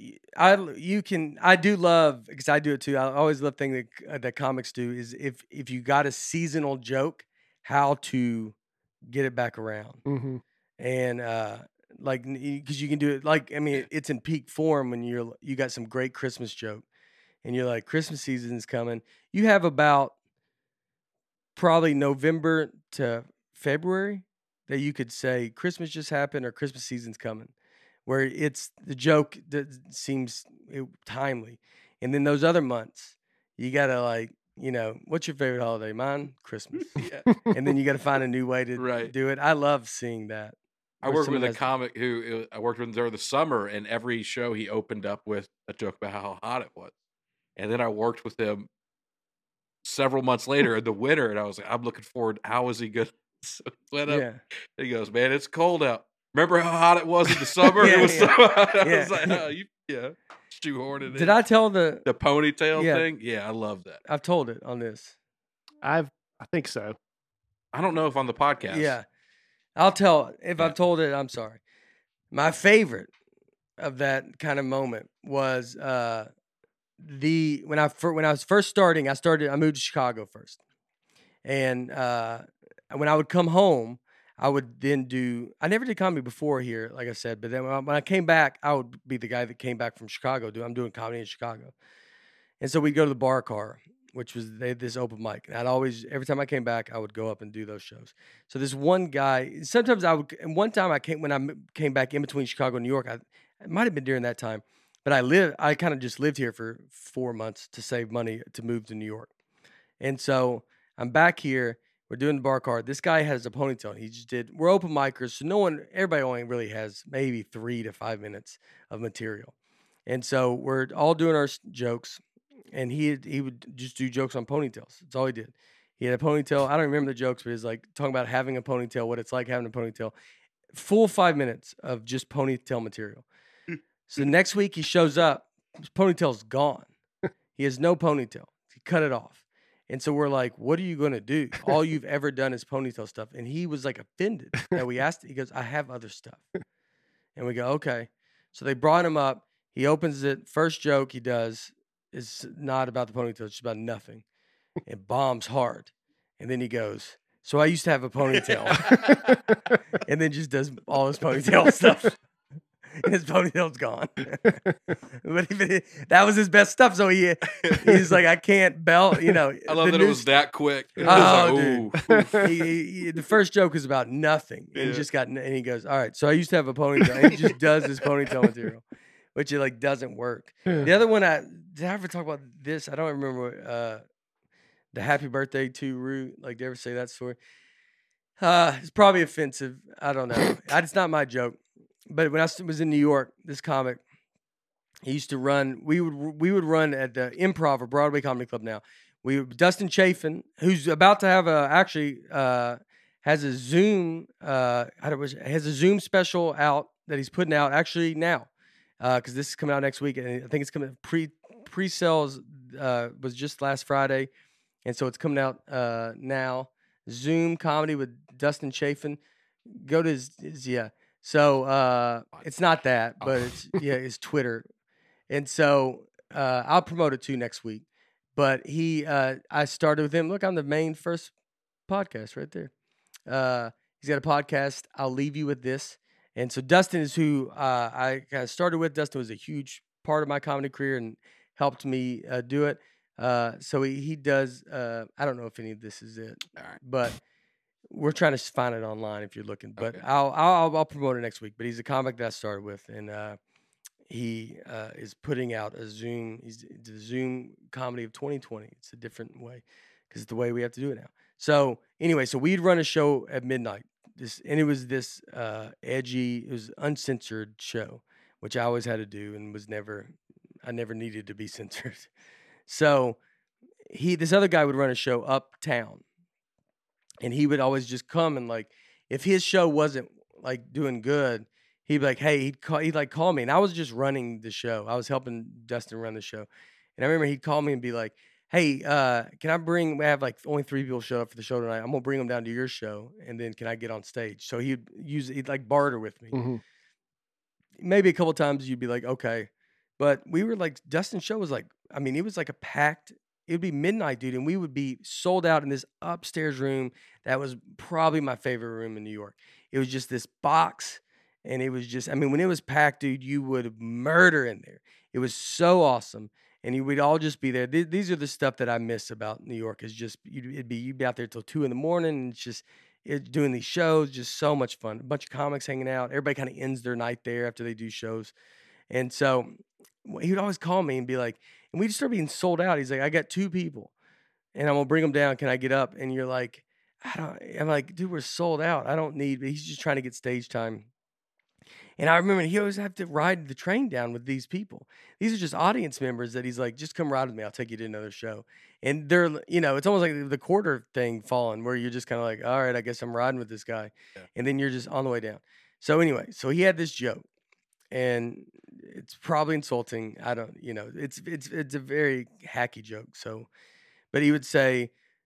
do love, because I do it too. I always love thing that comics do is if you got a seasonal joke, how to get it back around. Mm-hmm. And like, because you can do it, like, I mean, it's in peak form when you got some great Christmas joke and you're like, Christmas season's coming. You have about probably November to February that you could say Christmas just happened or Christmas season's coming, where it's the joke that seems timely. And then those other months, you got to, like, what's your favorite holiday? Mine, Christmas. And then you got to find a new way to do it. I love seeing that. I worked with a comic who I worked with during the summer, and every show he opened up with a joke about how hot it was. And then I worked with him several months later in the winter, and I was like, I'm looking forward. How is he good? So he went up, and he goes, man, it's cold out. Remember how hot it was in the summer? It was so hot. I was like, oh, shoehorned it in. Did I tell the ponytail thing? Yeah, I love that. I've told it on this. I think so. I don't know if on the podcast. Yeah. I'll tell it. If I've told it, I'm sorry. My favorite of that kind of moment was when I was first starting. I moved to Chicago first, and when I would come home, I would then do. I never did comedy before here, like I said. But then when I came back, I would be the guy that came back from Chicago. I'm doing comedy in Chicago, and so we'd go to the Bar Car, which was this open mic. And every time I came back, I would go up and do those shows. So this one guy, sometimes and one time when I came back in between Chicago and New York, it might have been during that time, but I kind of just lived here for 4 months to save money to move to New York. And so I'm back here, we're doing the Bar Car. This guy has a ponytail. We're open micers, so everybody only really has maybe 3 to 5 minutes of material. And so we're all doing our jokes. And he would just do jokes on ponytails. That's all he did. He had a ponytail. I don't remember the jokes, but he's like talking about having a ponytail, what it's like having a ponytail. Full 5 minutes of just ponytail material. So the next week he shows up, his ponytail's gone. He has no ponytail. He cut it off. And so we're like, what are you going to do? All you've ever done is ponytail stuff. And he was like offended that we asked it. He goes, I have other stuff. And we go, okay. So they brought him up. He opens it. First joke he does is not about the ponytail. It's just about nothing. It bombs hard. And then he goes, so I used to have a ponytail. And then just does all his ponytail stuff. And his ponytail's gone. But that was his best stuff. So he's like, I can't belt, I love that it was that quick. Dude. The first joke is about nothing. And and he goes, all right, so I used to have a ponytail. And he just does his ponytail material, which it doesn't work. The other one, did I ever talk about this? I don't remember the happy birthday to Root. Did I ever say that story? It's probably offensive. I don't know. It's not my joke. But when I was in New York, this comic, he used to run. We would run at the Improv or Broadway Comedy Club. Now, Dustin Chafin, who's about to have has a Zoom special out that he's putting out actually now, because this is coming out next week, and I think it's coming pre-sales was just last Friday, and so it's coming out now. Zoom comedy with Dustin Chafin. Go to his So it's not that, but it's Twitter. And so I'll promote it too next week. But I started with him. Look, I'm the main first podcast right there. He's got a podcast. I'll leave you with this. And so Dustin is who I kind of started with. Dustin was a huge part of my comedy career and helped me do it. So he does. I don't know if any of this is it, but we're trying to find it online if you're looking. But okay. I'll promote it next week. But he's a comic that I started with, and he is putting out a Zoom. He's the Zoom comedy of 2020. It's a different way because it's the way we have to do it now. So anyway, so we'd run a show at midnight. And it was this edgy, it was uncensored show, which I always had to do and I never needed to be censored. So this other guy would run a show uptown, and he would always just come and like, if his show wasn't like doing good, he'd be like, hey, he'd like call me, and I was just running the show. I was helping Dustin run the show, and I remember he'd call me and be like, hey, can we have like only 3 people show up for the show tonight. I'm gonna bring them down to your show, and then can I get on stage? So he'd like barter with me. Mm-hmm. Maybe a couple times you'd be like, okay, but we were like, Dustin's show was like, I mean, it was like it would be midnight, dude, and we would be sold out in this upstairs room that was probably my favorite room in New York. It was just this box, and it was just, I mean, when it was packed, dude, you would murder in there. It was so awesome, and we'd all just be there. These are the stuff that I miss about New York, is just, you'd be out there till 2 a.m, and it's just, doing these shows, just so much fun. A bunch of comics hanging out. Everybody kind of ends their night there after they do shows. And so he would always call me and be like, and we just started being sold out. He's like, I got 2 people and I'm going to bring them down. Can I get up? And you're like, I'm like, dude, we're sold out. I don't need, but he's just trying to get stage time. And I remember he always have to ride the train down with these people. These are just audience members that he's like, just come ride with me. I'll take you to another show. And they're, it's almost like the quarter thing falling, where you're just kind of like, all right, I guess I'm riding with this guy. Yeah. And then you're just on the way down. So anyway, so he had this joke, and it's probably insulting. I don't, it's a very hacky joke. So, but he would say,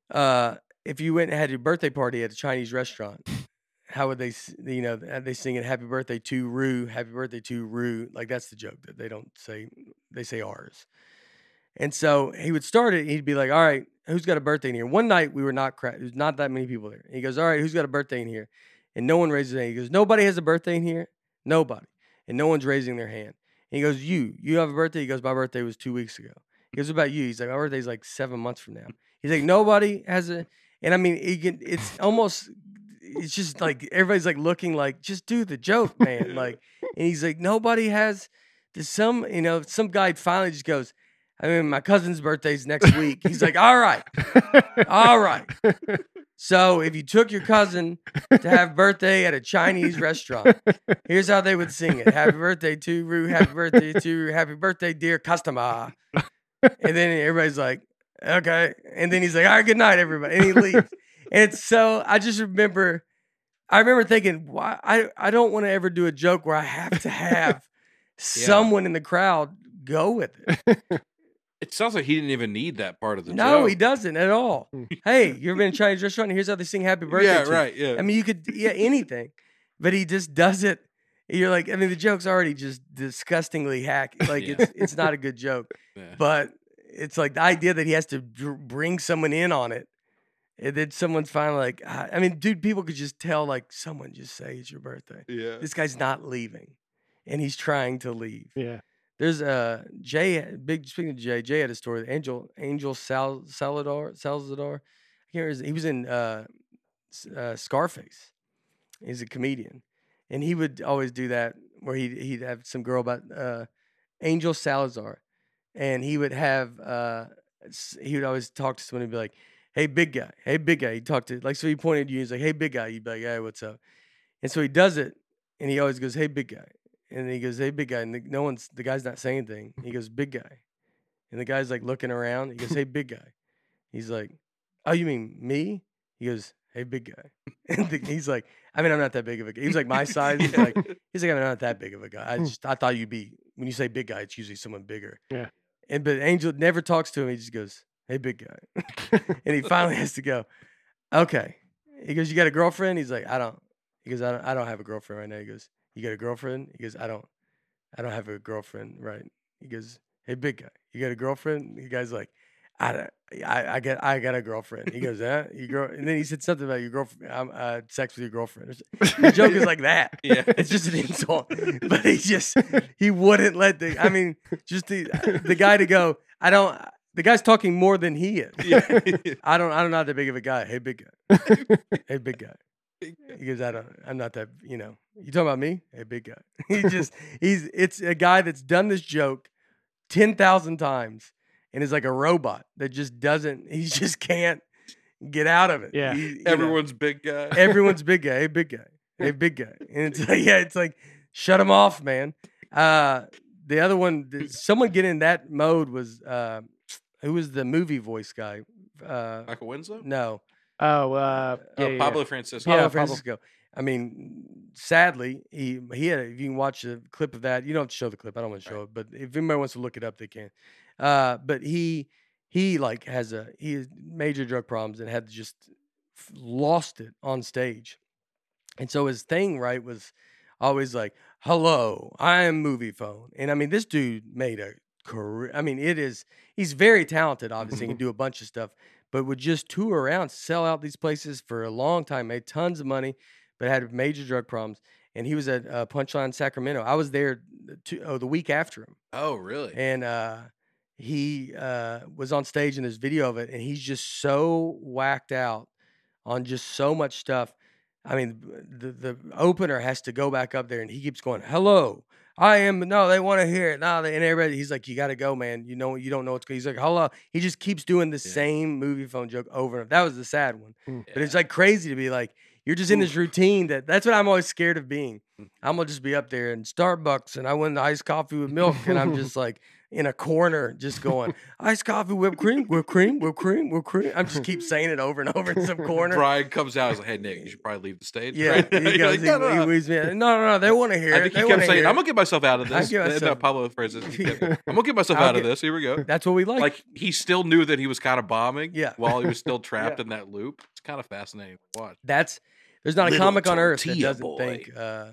if you went and had your birthday party at a Chinese restaurant, how would they sing it, happy birthday to Rue, happy birthday to Rue. Like, that's the joke that they don't say, they say ours. And so he would start it. He'd be like, all right, who's got a birthday in here? One night we were there's not that many people there. He goes, all right, who's got a birthday in here? And no one raises their hand. He goes, nobody has a birthday in here? Nobody. And no one's raising their hand. And he goes, you have a birthday? He goes, my birthday was 2 weeks ago. He goes, what about you? He's like, my birthday's like 7 months from now. He's like, nobody has a, and I mean, it's almost, it's just like, everybody's like looking like, just do the joke, man. Like, and he's like, nobody has, some guy finally just goes, I mean, my cousin's birthday's next week. He's like, all right. So if you took your cousin to have birthday at a Chinese restaurant, here's how they would sing it. Happy birthday to Rue, happy birthday to Rue, happy birthday, dear customer. And then everybody's like, okay. And then he's like, all right, good night, everybody. And he leaves. And so I just remember thinking, why I don't want to ever do a joke where I have to have someone in the crowd go with it. It sounds like he didn't even need that part of the joke. No, he doesn't at all. Hey, you ever been in a Chinese restaurant? And here's how they sing happy birthday. Yeah, right. Yeah. I mean, you could, anything. But he just does it. You're like, I mean, the joke's already just disgustingly hacky. Like, it's not a good joke. Yeah. But it's like the idea that he has to bring someone in on it. And then someone's finally like, I mean, dude, people could just tell, like, someone just say it's your birthday. Yeah. This guy's not leaving. And he's trying to leave. Yeah. There's speaking of Jay had a story. Angel Salazar. I can't remember. He was in Scarface. He's a comedian, and he would always do that where he'd have some girl about Angel Salazar, and he would always talk to someone and be like, hey big guy. He'd talk to, like, so he pointed at you. He's like, hey big guy. You'd be like, hey, what's up? And so he does it, and he always goes, hey big guy. And he goes, hey, big guy. And the guy's not saying anything. He goes, big guy. And the guy's like looking around. He goes, hey, big guy. He's like, oh, you mean me? He goes, hey, big guy. And he's like, I mean, I'm not that big of a guy. He was like my size. He's like, I'm not that big of a guy. I thought you'd be, when you say big guy, it's usually someone bigger. Yeah. But Angel never talks to him. He just goes, hey, big guy. And he finally has to go, okay. He goes, you got a girlfriend? He's like, I don't. He goes, I don't have a girlfriend right now. He goes, you got a girlfriend? He goes, I don't have a girlfriend, right? He goes, hey, big guy, you got a girlfriend? The guy's like, I got a girlfriend. He goes, huh? And then he said something about your girlfriend. I'm sex with your girlfriend. The joke is like that. Yeah, it's just an insult. But he wouldn't let the guy to go. The guy's talking more than he is. Yeah. I'm not that big of a guy. Hey, big guy. Hey, big guy. He goes, I'm not that, you talking about me? Hey, big guy. It's a guy that's done this joke 10,000 times and is like a robot that just doesn't, he just can't, get out of it. Yeah. You know, Everyone's big guy. everyone's big guy. Hey, big guy. Hey, big guy. And it's like, yeah, it's like, shut him off, man. The other one, someone get in that mode was, who was the movie voice guy? Michael Winslow? No. Pablo Francisco. Pablo Yeah, Francisco. I mean, sadly, he had. If you can watch a clip of that, you don't have to show the clip. I don't want to show it, but if anybody wants to look it up, they can. But he like has major drug problems and had just lost it on stage, and so his thing was always like, "Hello, I am Movie Phone," and I mean, this dude made a career. I mean, he's very talented. Obviously, he can do a bunch of stuff. But would just tour around, sell out these places for a long time, made tons of money, but had major drug problems. And he was at Punchline Sacramento. I was there the week after him. Oh, really? And he was on stage in this video of it, and he's just so whacked out on just so much stuff. I mean, the opener has to go back up there, and he keeps going, "Hello, I am." No, they want to hear it. No, and everybody, he's like, "You got to go, man. You know, you don't know what's going." He's like, "Hello." He just keeps doing the same Movie Phone joke over and over. That was the sad one. But it's like crazy to be like, you're just in this routine. That's what I'm always scared of being. I'm gonna just be up there in Starbucks, and I want the iced coffee with milk, and I'm just like in a corner, just going, "Iced coffee, whipped cream, whipped cream, whipped cream, whipped cream." I just keep saying it over and over in some corner. Brian comes out. He's like, "Hey, Nick, you should probably leave the stage." Yeah, right? he goes, Like, he weaves me out. No, they want to hear I it. think They he want kept to saying, hear "I'm it. gonna get myself out of this." give myself- Not Pablo Francisco. I'm gonna get myself out of this. Here we go. That's what we like. Like he still knew that he was kind of bombing. Yeah. While he was still trapped in that loop. It's kind of fascinating to watch. There's not a Little comic on earth that tortilla doesn't boy.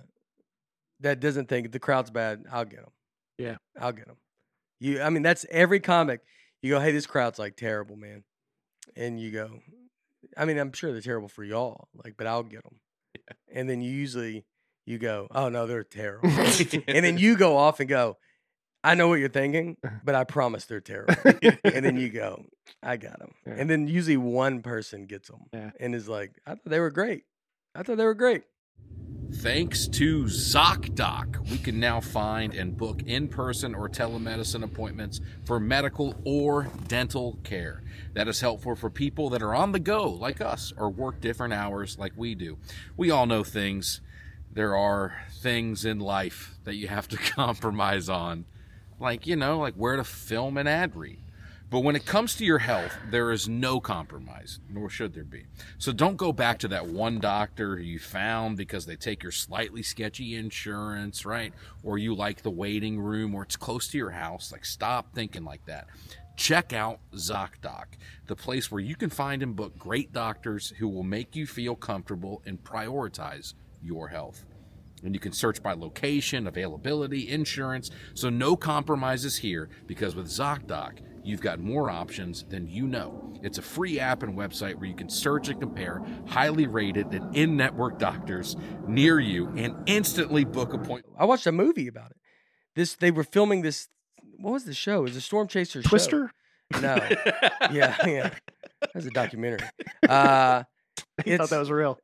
think the crowd's bad. I'll get them. Yeah. I'll get them. I mean, that's every comic. You go, "Hey, this crowd's like terrible, man," and you go, I mean, I'm sure they're terrible for y'all, like, but I'll get them. Yeah. And then you go, "Oh no, they're terrible," and then you go off and go, "I know what you're thinking, but I promise they're terrible." And then you go, "I got them." Yeah. And then usually one person gets them and is like, "I thought they were great. I thought they were great." Thanks to ZocDoc, we can now find and book in-person or telemedicine appointments for medical or dental care. That is helpful for people that are on the go, like us, or work different hours like we do. We all know things. There are things in life that you have to compromise on, like where to film an ad read. But when it comes to your health, there is no compromise, nor should there be. So don't go back to that one doctor you found because they take your slightly sketchy insurance, right? Or you like the waiting room, or it's close to your house. Like, stop thinking like that. Check out ZocDoc, the place where you can find and book great doctors who will make you feel comfortable and prioritize your health. And you can search by location, availability, insurance. So no compromises here, because with ZocDoc, you've got more options than you know. It's a free app and website where you can search and compare highly rated and in-network doctors near you and instantly book appointments. I watched a movie about it. They were filming this. What was the show? It was a Storm Chaser Twister? show. No. yeah. That was a documentary. I thought that was real.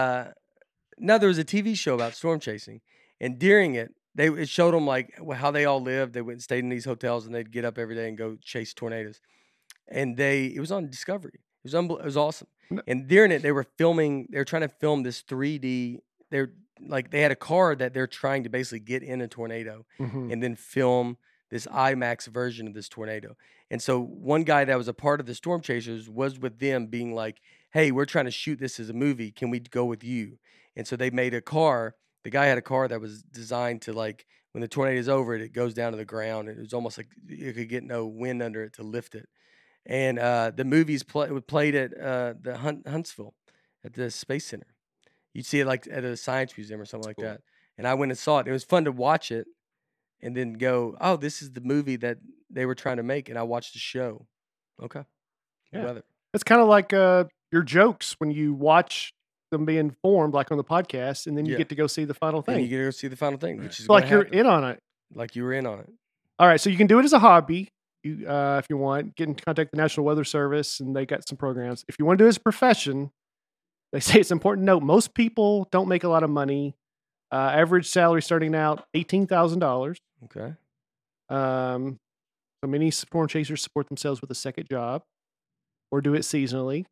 No, there was a TV show about storm chasing, and during it showed them like how they all lived. They went and stayed in these hotels, and they'd get up every day and go chase tornadoes. And it was on Discovery. It was awesome. And during it, they were trying to film this 3D. They had a car that they're trying to basically get in a tornado and then film this IMAX version of this tornado. And so one guy that was a part of the Storm Chasers was with them, being like, "Hey, we're trying to shoot this as a movie. Can we go with you?" And so they made a car. The guy had a car that was designed to, like, when the tornado's over it goes down to the ground. And it was almost like you could get no wind under it to lift it. And the movies played at the Huntsville at the Space Center. You'd see it like at a science museum or something like that. And I went and saw it. It was fun to watch it and then go, "Oh, this is the movie that they were trying to make." And I watched the show. Okay. Yeah. It's kind of like your jokes when you watch them being formed, like on the podcast, and then you get to go see the final thing. And you get to go see the final thing, which is like you're in on it. Like you were in on it. All right, so you can do it as a hobby. You, if you want, get in contact with the National Weather Service, and they got some programs. If you want to do it as a profession, they say it's important to note most people don't make a lot of money. Average salary starting out $18,000. Okay. So many storm chasers support themselves with a second job, or do it seasonally.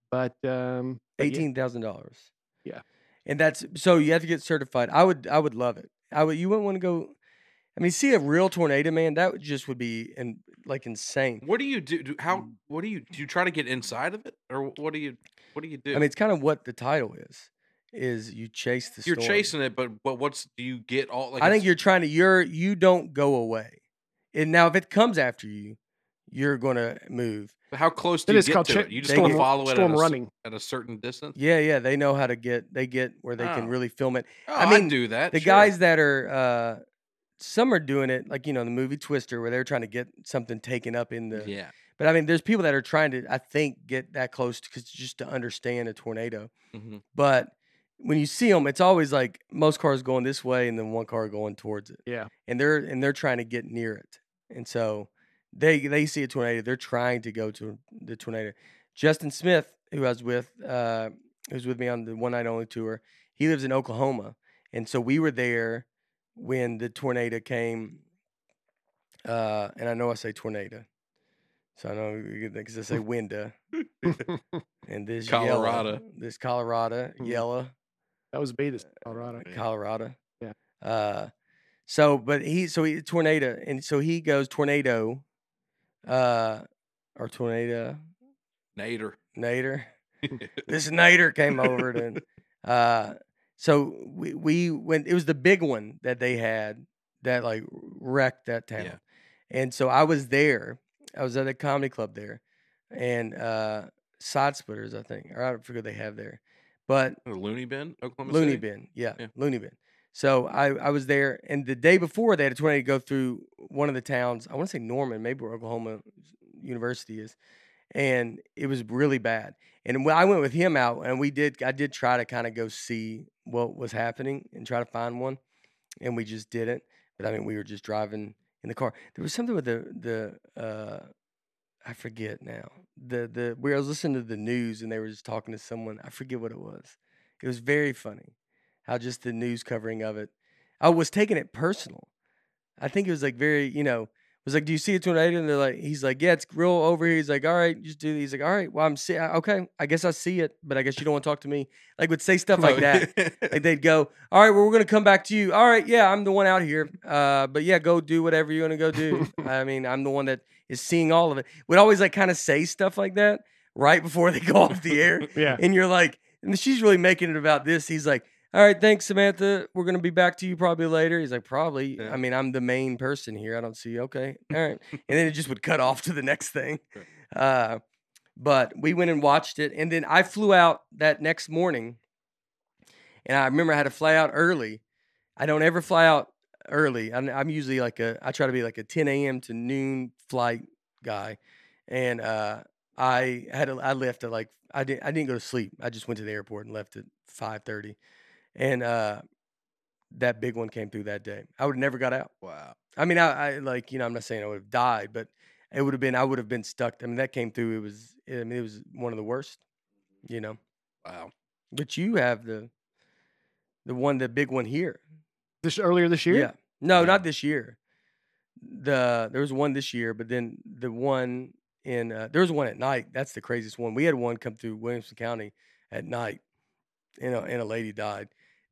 but $18,000. Yeah. And that's so you have to get certified. I would love it. You wouldn't want to go. I mean, see a real tornado, man. That would be insane. What do you do? What do you try to get inside of it, or what do you do? I mean, it's kind of what the title is you chase the storm. You're chasing it, but do you get all? Like I think you're trying to. You don't go away, and now if it comes after you, you're gonna move. How close do you get to it? You just want to follow it at a certain distance. Yeah, they know how to get. They get where they can really film it. Oh, I mean, do that. The guys that are. Some are doing it like, the movie Twister where they're trying to get something taken up in the. Yeah. But I mean, there's people that are trying to, I think, get that close just to understand a tornado. Mm-hmm. But when you see them, it's always like most cars going this way and then one car going towards it. Yeah. And they're trying to get near it. And so they see a tornado. They're trying to go to the tornado. Justin Smith, who I was with, who's with me on the One Night Only tour, he lives in Oklahoma. And so we were there when the tornado came, and I know I say tornado, so I know because I say winda, and this Colorado, yellow. That was me, this Colorado. Yeah. But he tornado, and so he goes tornado, or tornado, Nader. This Nader came over and. So we went. It was the big one that they had that like wrecked that town, and so I was there. I was at the comedy club there, and Side Splitters, I think, or I forget what they have there, but Looney Bin, Oklahoma Looney City? Bin, yeah, Looney Bin. So I was there, and the day before they had a tornado go through one of the towns. I want to say Norman, maybe where Oklahoma University is, and it was really bad. And when I went with him out, and I did try to kind of go see what was happening and try to find one, and we just didn't. But I mean, we were just driving in the car. There was something with the I forget now. I was listening to the news, and they were just talking to someone. I forget what it was. It was very funny how just the news covering of it. I was taking it personal. I think it was like very, was like, do you see a tornado? And they're like, he's like, yeah, it's real over here. He's like, all right, just do. He's like, all right, well, okay, I guess I see it, but I guess you don't want to talk to me. Like, would say stuff like that. Like they'd go, all right, well, we're gonna come back to you. All right, yeah, I'm the one out here. But yeah, go do whatever you're gonna go do. I mean, I'm the one that is seeing all of it. Would always like kind of say stuff like that right before they go off the air. Yeah, and you're like, and she's really making it about this. He's like, all right, thanks, Samantha. We're going to be back to you probably later. He's like, probably. Yeah. I mean, I'm the main person here. I don't see. Okay. All right. And then it just would cut off to the next thing. But we went and watched it. And then I flew out that next morning. And I remember I had to fly out early. I don't ever fly out early. I'm usually I try to be like a 10 a.m. to noon flight guy. And I left at I didn't go to sleep. I just went to the airport and left at 5:30. And that big one came through that day. I would have never got out. Wow. I mean, I'm not saying I would have died, but I would have been stuck. I mean, that came through. It was one of the worst, Wow. But you have the big one here. Earlier this year? Yeah. No, not this year. There was one this year, but then the one there was one at night. That's the craziest one. We had one come through Williamson County at night, and a lady died.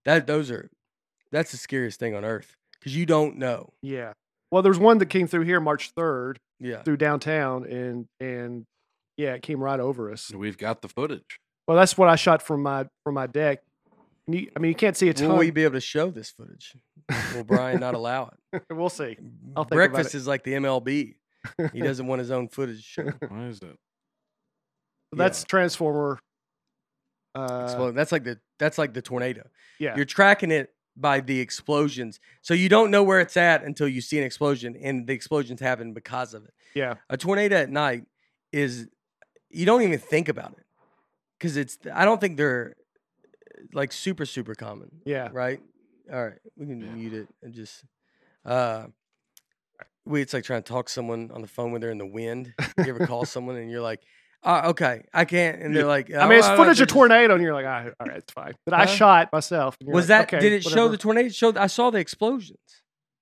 That's the scariest thing on earth because you don't know. Yeah. Well, there's one that came through here March 3rd. Yeah. Through downtown, and yeah, it came right over us. We've got the footage. Well, that's what I shot from my deck. You can't see a ton. Will we be able to show this footage? Will Brian not allow it? We'll see. I'll think Breakfast about it. is like the MLB. He doesn't want his own footage shown. Why is it? That's Transformer. That's like the tornado. Yeah. You're tracking it by the explosions. So you don't know where it's at until you see an explosion, and the explosions happen because of it. Yeah. A tornado at night you don't even think about it because I don't think they're like super, super common. Yeah. Right? All right. We can mute it and just it's like trying to talk to someone on the phone when they're in the wind. You ever call someone and you're like, okay, I can't. And they're like, it's footage of tornado, and you're like, all right, it's fine. But I shot myself. Was that? Okay, did it show the tornado? I saw the explosions.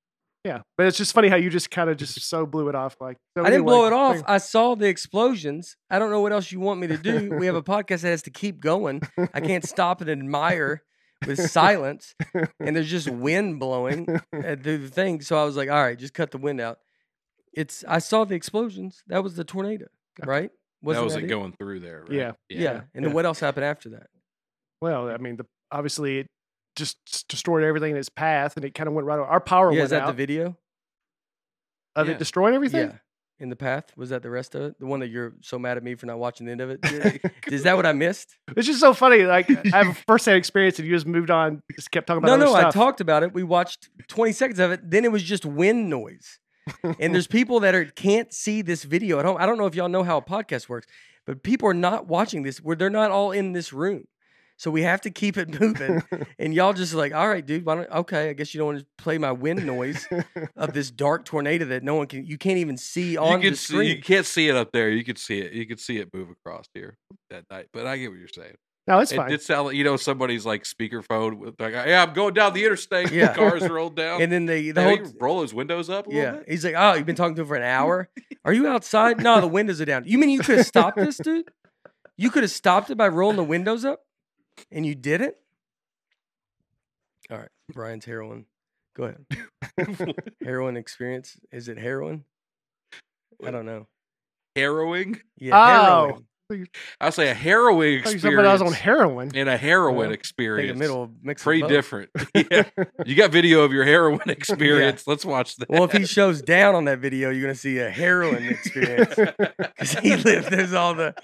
Yeah, but it's just funny how you just kind of just so blew it off. Like so I didn't blow it off. thing- I saw the explosions. I don't know what else you want me to do. We have a podcast that has to keep going. I can't stop and admire with silence, and there's just wind blowing through the thing. So I was like, all right, just cut the wind out. I saw the explosions. That was the tornado, right? That was it it going through there, right? Yeah. Yeah. And then what else happened after that? Well, I mean, obviously it just destroyed everything in its path, and it kind of went right over. Our power Yeah, went is that out the video? of Yeah. it destroying everything. Yeah. In the path? Was that the rest of it? The one that you're so mad at me for not watching the end of it? Is that what I missed? It's just so funny. Like I have a firsthand experience, and you just moved on, just kept talking about No, other I stuff. talked about it. We watched 20 seconds of it. Then it was just wind noise. And there's people that can't see this video at home. I don't know if y'all know how a podcast works, but people are not watching this. They're not all in this room. So we have to keep it moving. And y'all just like, all right, dude, okay, I guess you don't want to play my wind noise of this dark tornado that you can't even see on the screen. You can't see it up there. You could see it. You could see it move across here that night. But I get what you're saying. No, it's It fine. did sound like, somebody's like speakerphone with like, yeah, I'm going down the interstate. Yeah. Cars rolled down. And then the Hey, whole you roll those windows up a little yeah, bit? he's like, oh, you've been talking to him for an hour? Are you outside? No, the windows are down. You mean you could have stopped this, dude? You could have stopped it by rolling the windows up, and you didn't? All right, Brian's heroin. Go ahead. Heroin experience. Is it heroin? I don't know. Harrowing? Oh. Yeah, heroin. I'll say a harrowing I thought you experience. said somebody I was on heroin. and a heroin Well, I think experience. the middle mix of Pretty both. different. Yeah. You got video of your heroin experience. Let's watch that. Well, if he shows down on that video, you're gonna see a heroin experience because he lived. There's all the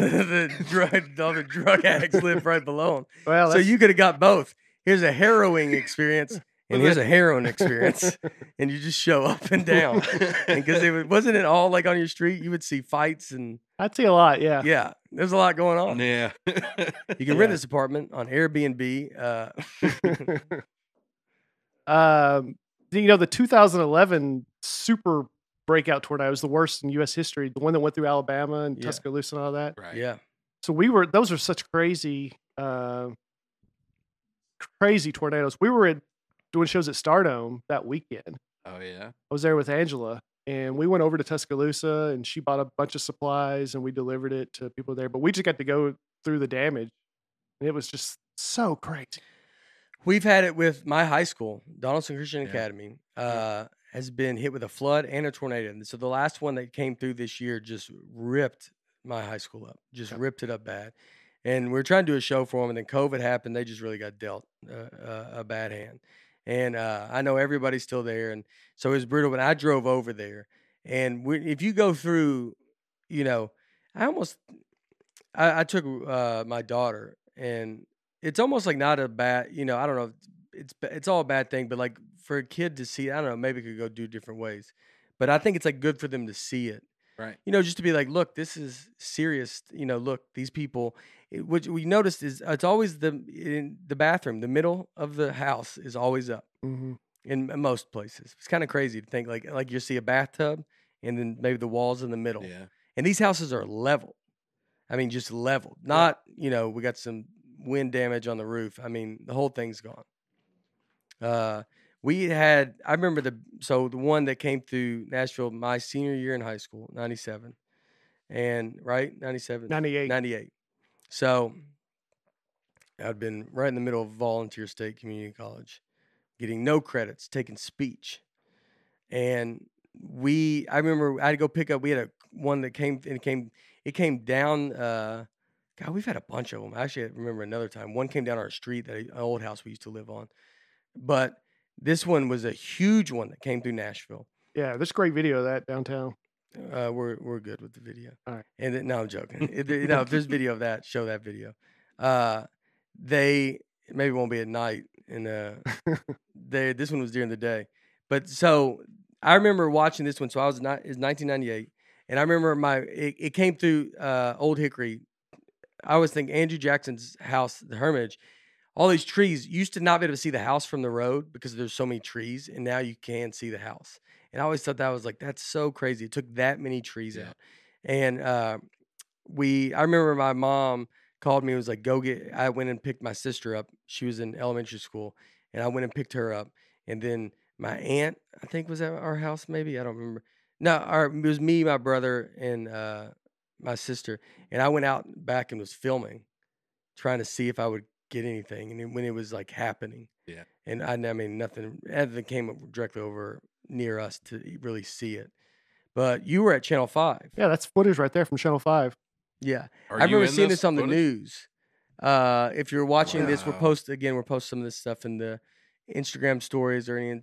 drug addicts live right below him. Well, So that's- you could have got both. Here's a harrowing experience, and here's a heroin experience, and you just show up and down. Because wasn't it all like on your street? You would see fights and I'd see a lot. Yeah. yeah, there's a lot going on. Yeah. You can rent this apartment on Airbnb. The 2011 super breakout tornado was the worst in U.S. history. The one that went through Alabama and Yeah. Tuscaloosa and all that. Right. Yeah, So those are such crazy tornadoes. We were doing shows at Stardome that weekend. Oh, yeah. I was there with Angela, and we went over to Tuscaloosa, and she bought a bunch of supplies, and we delivered it to people there. But we just got to go through the damage, and it was just so crazy. we've had it with my high school, Donaldson Christian Yeah. Academy. Has been hit with a flood and a tornado. And so the last one that came through this year just ripped my high school up, just ripped it up bad. And we were trying to do a show for them, and then COVID happened. They just really got dealt a bad hand. And I know everybody's still there, and so it was brutal. But I drove over there, and if you go through, I took my daughter, and it's almost like not a bad, I don't know, it's all a bad thing, but like for a kid to see, I don't know, maybe it could go do different ways, but I think it's like good for them to see it. Right. Just to be like, look, this is serious. Look, these people. What we noticed is it's always in the bathroom, the middle of the house is always up Mm-hmm. in most places. It's kind of crazy to think like you see a bathtub and then maybe the walls in the middle. Yeah. And these houses are level. I mean, just leveled. Not, we got some wind damage on the roof. I mean, the whole thing's gone. I remember the one that came through Nashville my senior year in high school, 97. And right, 97, 98. So I'd been right in the middle of Volunteer State Community College, getting no credits, taking speech. And I remember I had to go pick up, we had one that came down, God, we've had a bunch of them. Actually, I remember another time. One came down our street, an old house we used to live on. But this one was a huge one that came through Nashville. Yeah, there's a great video of that downtown. We're good with the video. All right. And no, I'm joking. If there's video of that, show that video. They maybe won't be at night, and this one was during the day. But so I remember watching this one. So it's 1998, and I remember it came through Old Hickory. I always think Andrew Jackson's house, the Hermitage. All these trees, you used to not be able to see the house from the road because there's so many trees, and now you can see the house. And I always thought that was like, that's so crazy. It took that many trees out. And I remember my mom called me and was like, I went and picked my sister up. She was in elementary school, and I went and picked her up. And then my aunt, I think, was at our house. Maybe I don't remember. No, it was me, my brother, and my sister. And I went out back and was filming, trying to see if I would get anything. And when it was like happening, Yeah. And I mean, nothing came up directly over near us to really see it. But you were at Channel 5. Yeah, that's footage right there from Channel 5. Yeah. Are I remember you in seeing this on the footage? news. If you're watching this, we'll Wow. post some of this stuff in the Instagram stories or any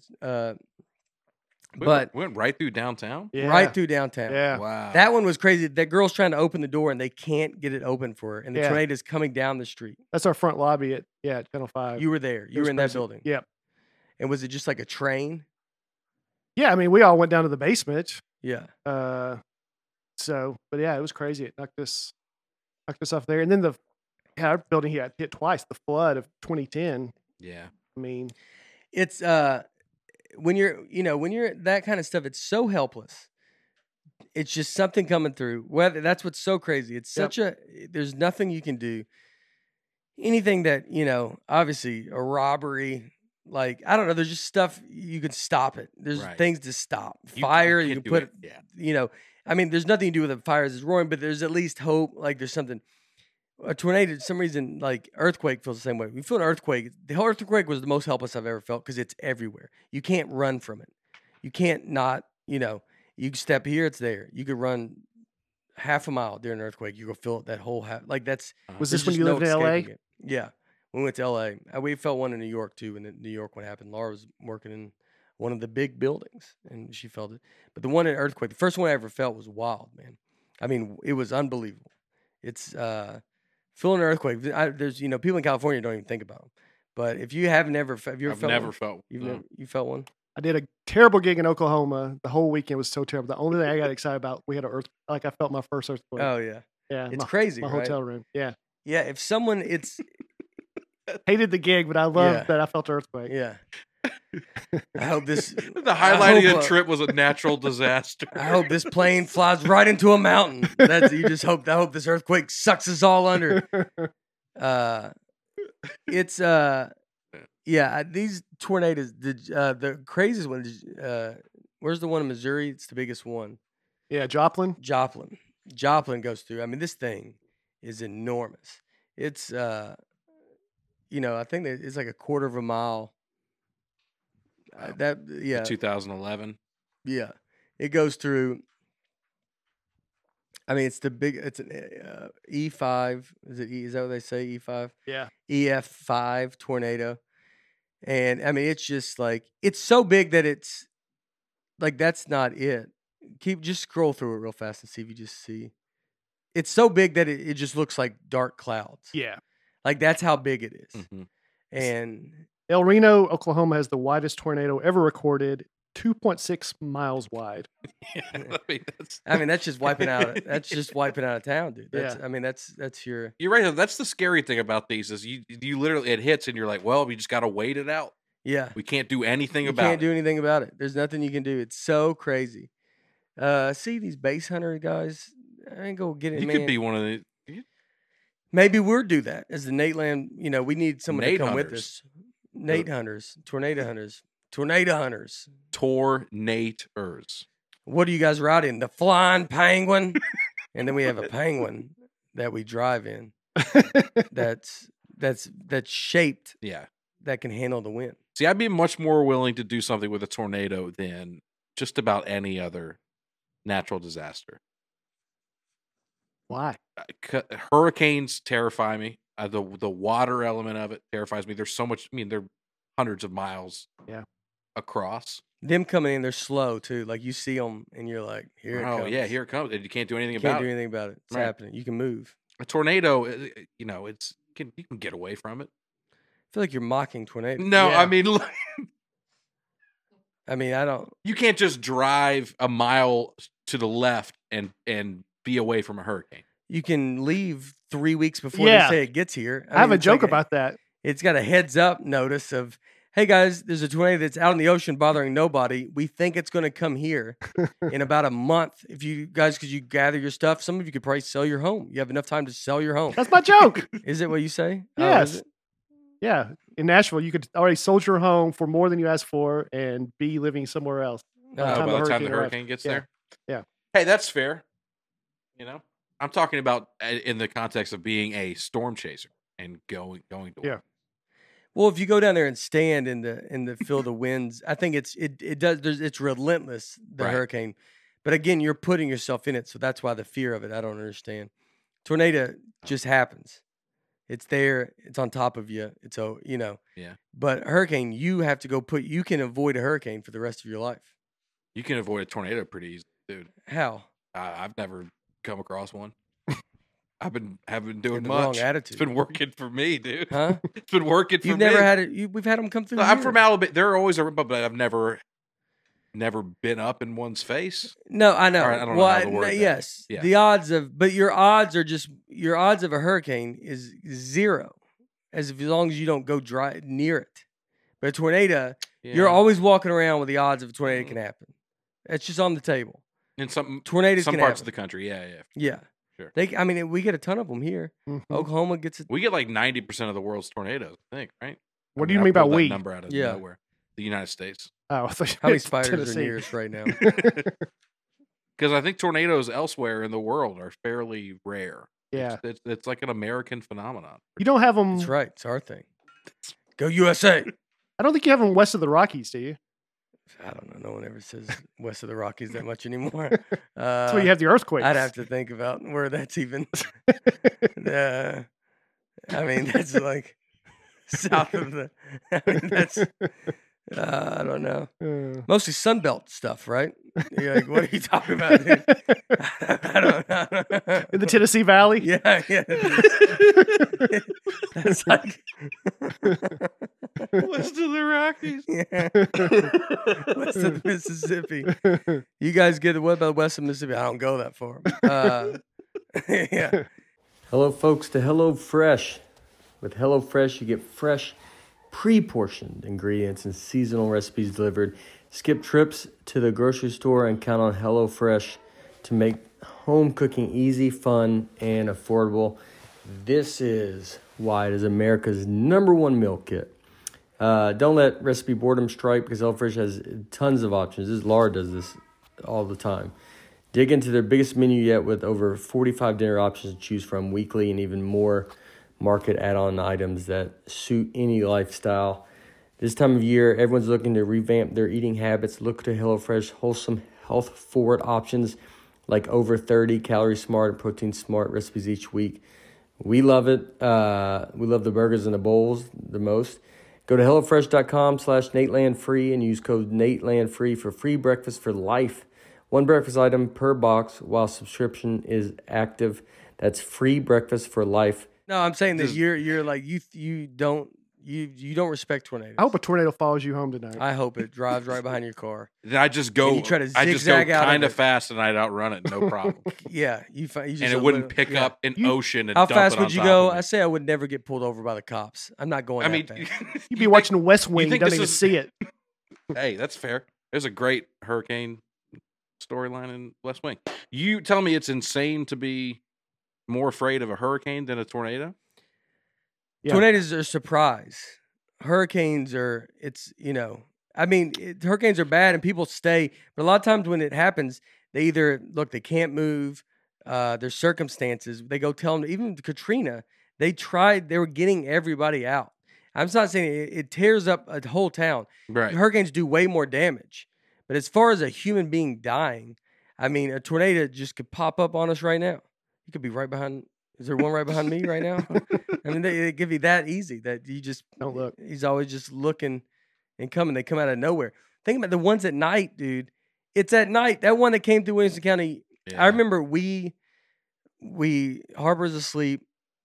but we went right through downtown. Yeah. right through downtown. Yeah. Wow. That one was crazy. That girl's trying to open the door and they can't get it open for her. And the Yeah. tornado's coming down the street. That's our front lobby at Channel 5. You were there. It You was were in that crazy. building. Yep. And was it just like a train? Yeah, I mean, we all went down to the basement. Yeah. But yeah, it was crazy. It knocked us off there. And then our building got hit twice. The flood of 2010. Yeah. I mean, It's when you're that kind of stuff, it's so helpless. It's just something coming through. Whether that's what's so crazy. It's such there's nothing you can do. Anything that, obviously a robbery, like I don't know, there's just stuff you can stop it. There's Right. things to stop. Fire, you can't can do put it. Yeah. I mean, there's nothing you do with the fires is roaring, but there's at least hope. Like there's something. A tornado, for some reason, like earthquake feels the same way. We feel an earthquake. The whole earthquake was the most helpless I've ever felt because it's everywhere. You can't run from it. You can't not, you can step here, it's there. You could run half a mile during an earthquake. You go feel it that whole half. Like that's. was there's this when just you no lived in LA? escaping it. Yeah. We went to LA. We felt one in New York too. And in New York, when it happened, Laura was working in one of the big buildings and she felt it. But the one in earthquake, the first one I ever felt was wild, man. I mean, it was unbelievable. It's feeling an earthquake. There's people in California don't even think about them. But if you have never felt one? You felt one? I did a terrible gig in Oklahoma. The whole weekend was so terrible. The only thing I got excited about, we had an earthquake. Like I felt my first earthquake. Oh yeah. Yeah. It's crazy, My right? hotel room. Yeah. Yeah. If someone, it's Hated the gig, but I loved Yeah. that I felt an earthquake. yeah. I hope this. The highlight of hope, the trip was a natural disaster. I hope this plane flies right into a mountain. That's you just hope. I hope this earthquake sucks us all under. It's these tornadoes. The craziest one is where's the one in Missouri? It's the biggest one. Yeah, Joplin. Joplin goes through. I mean, this thing is enormous. It's I think that it's like a quarter of a mile. Wow. 2011. Yeah, it goes through. I mean, it's an E5. Is that what they say? E5. Yeah. EF5 tornado, and I mean, it's just like it's so big that it's like that's not it. Just scroll through it real fast and see if you just see. It's so big that it just looks like dark clouds. Yeah. Like that's how big it is. Mm-hmm. And El Reno, Oklahoma has the widest tornado ever recorded, 2.6 miles wide. I mean, that's just wiping out. That's just wiping out of town, dude. Yeah. I mean, that's your. You're right. That's the scary thing about these is you literally it hits and you're like, well, we just got to wait it out. Yeah. We can't do anything You about can't it. do anything about it. There's nothing you can do. It's so crazy. See these base hunter guys. I ain't go get it. You man. could be one of the. Maybe we'll do that as the Nate Land. We need someone Nate to come with hunters. us. Nate hunters, tornado hunters, tornado hunters. Tornators. What are you guys riding? The flying penguin, and then we have a penguin that we drive in. That's shaped. Yeah. That can handle the wind. See, I'd be much more willing to do something with a tornado than just about any other natural disaster. Why? Hurricanes terrify me. The water element of it terrifies me. There's so much. I mean, they're hundreds of miles. Yeah. Across. Them coming in, they're slow too. Like you see them, and you're like, "Here it comes." Oh yeah, here it comes. And you can't do anything You about can't do it. anything about it. It's Right. happening. You can move. A tornado, you can get away from it. I feel like you're mocking tornadoes. No, Yeah. I mean, I don't. you can't just drive a mile to the left and be away from a hurricane. You can leave 3 weeks before Yeah. they say it gets here. I have mean, a it's joke like about that. It's got a heads up notice of, hey guys, there's a tornado that's out in the ocean bothering nobody. We think it's going to come here in about a month. If you guys, could you gather your stuff? Some of you could probably sell your home. You have enough time to sell your home. That's my joke. Is it what you say? Oh, Yes. is it? Yeah, in Nashville, you could already soldier home for more than you asked for and be living somewhere else. By the time the arrives. hurricane gets there. Yeah. Hey, that's fair. I'm talking about in the context of being a storm chaser and going to work. Yeah. Well, if you go down there and stand in the feel the winds, I think it's relentless, the Right. hurricane. But again, you're putting yourself in it, so that's why the fear of it. I don't understand. Tornado just happens. It's there. It's on top of you. It's Yeah. But hurricane, you have to go you can avoid a hurricane for the rest of your life. You can avoid a tornado pretty easily, dude. How? I've never come across one. I've been doing The much. wrong attitude. It's been working for me, dude. Huh? It's been working for You've me. never had it. We've had them come through. I'm here. from Alabama. They're always but I've never been up in one's face. No, I know. All right, I don't know how to word that. Yes, Yeah. the odds of your odds of a hurricane is zero, as long as you don't go near it. But a tornado, you're always walking around with the odds of a tornado can happen. It's just on the table. In some Tornadoes some can parts happen. of the country. Yeah. Yeah. Sure. We get a ton of them here. Mhm. Oklahoma gets it. We get like 90% of the world's tornadoes, I think, right? What do you mean by pulled that we? number out of Yeah. nowhere. The United States. Oh, I thought you How many meant spiders Tennessee. are near us right now? Because I think tornadoes elsewhere in the world are fairly rare. Yeah. It's like an American phenomenon. You don't have them. That's right. It's our thing. Go USA. I don't think you have them west of the Rockies, do you? I don't know. No one ever says west of the Rockies that much anymore. That's where you have the earthquakes. I'd have to think about where that's even. That's like south of the. That's. I don't know. Mostly Sunbelt stuff, right? You're like, what are you talking about, dude? I don't know. In the Tennessee Valley? Yeah. That's like. West of the Rockies. Yeah. West of the Mississippi. You guys what about west of Mississippi? I don't go that far. Yeah. Hello, folks, to HelloFresh. With HelloFresh, you get fresh, pre-portioned ingredients and seasonal recipes delivered. Skip trips to the grocery store and count on HelloFresh to make home cooking easy, fun, and affordable. This is why it is America's #1 meal kit. Don't let recipe boredom strike, because HelloFresh has tons of options. Laura does this all the time. Dig into their biggest menu yet with over 45 dinner options to choose from weekly, and even more market add-on items that suit any lifestyle. This time of year, everyone's looking to revamp their eating habits. Look to HelloFresh wholesome, health-forward options like over 30 calorie smart and protein smart recipes each week. We love it. We love the burgers and the bowls the most. Go to HelloFresh.com/NateLandFree and use code NateLandFree for free breakfast for life. One breakfast item per box while subscription is active. That's free breakfast for life. No, I'm saying that you're like you don't respect tornadoes. I hope a tornado follows you home tonight. I hope it drives right behind your car. Then I just go. And you try to I just go zigzag out of kind of it. fast, and I'd outrun it, no problem. Yeah, you just And it wouldn't pick up an ocean. And How dump fast it on would you top go? of me. I say I would never get pulled over by the cops. I'm not going. I mean, that fast. You'd be watching West Wing. You think don't this even is- see it. Hey, that's fair. There's a great hurricane storyline in West Wing. You tell me it's insane to be more afraid of a hurricane than a tornado? Yeah. Tornadoes are a surprise. Hurricanes are. Hurricanes are bad and people stay. But a lot of times when it happens, they can't move. There's circumstances. They go tell them. Even Katrina, they were getting everybody out. I'm not saying it tears up a whole town. Right. Hurricanes do way more damage. But as far as a human being dying, a tornado just could pop up on us right now. You could be right behind. Is there one right behind me right now? They give you that easy that you just don't look. He's always just looking and coming. They come out of nowhere. Think about the ones at night, dude. It's at night. That one that came through Williamson County. Yeah. I remember we Harper's asleep.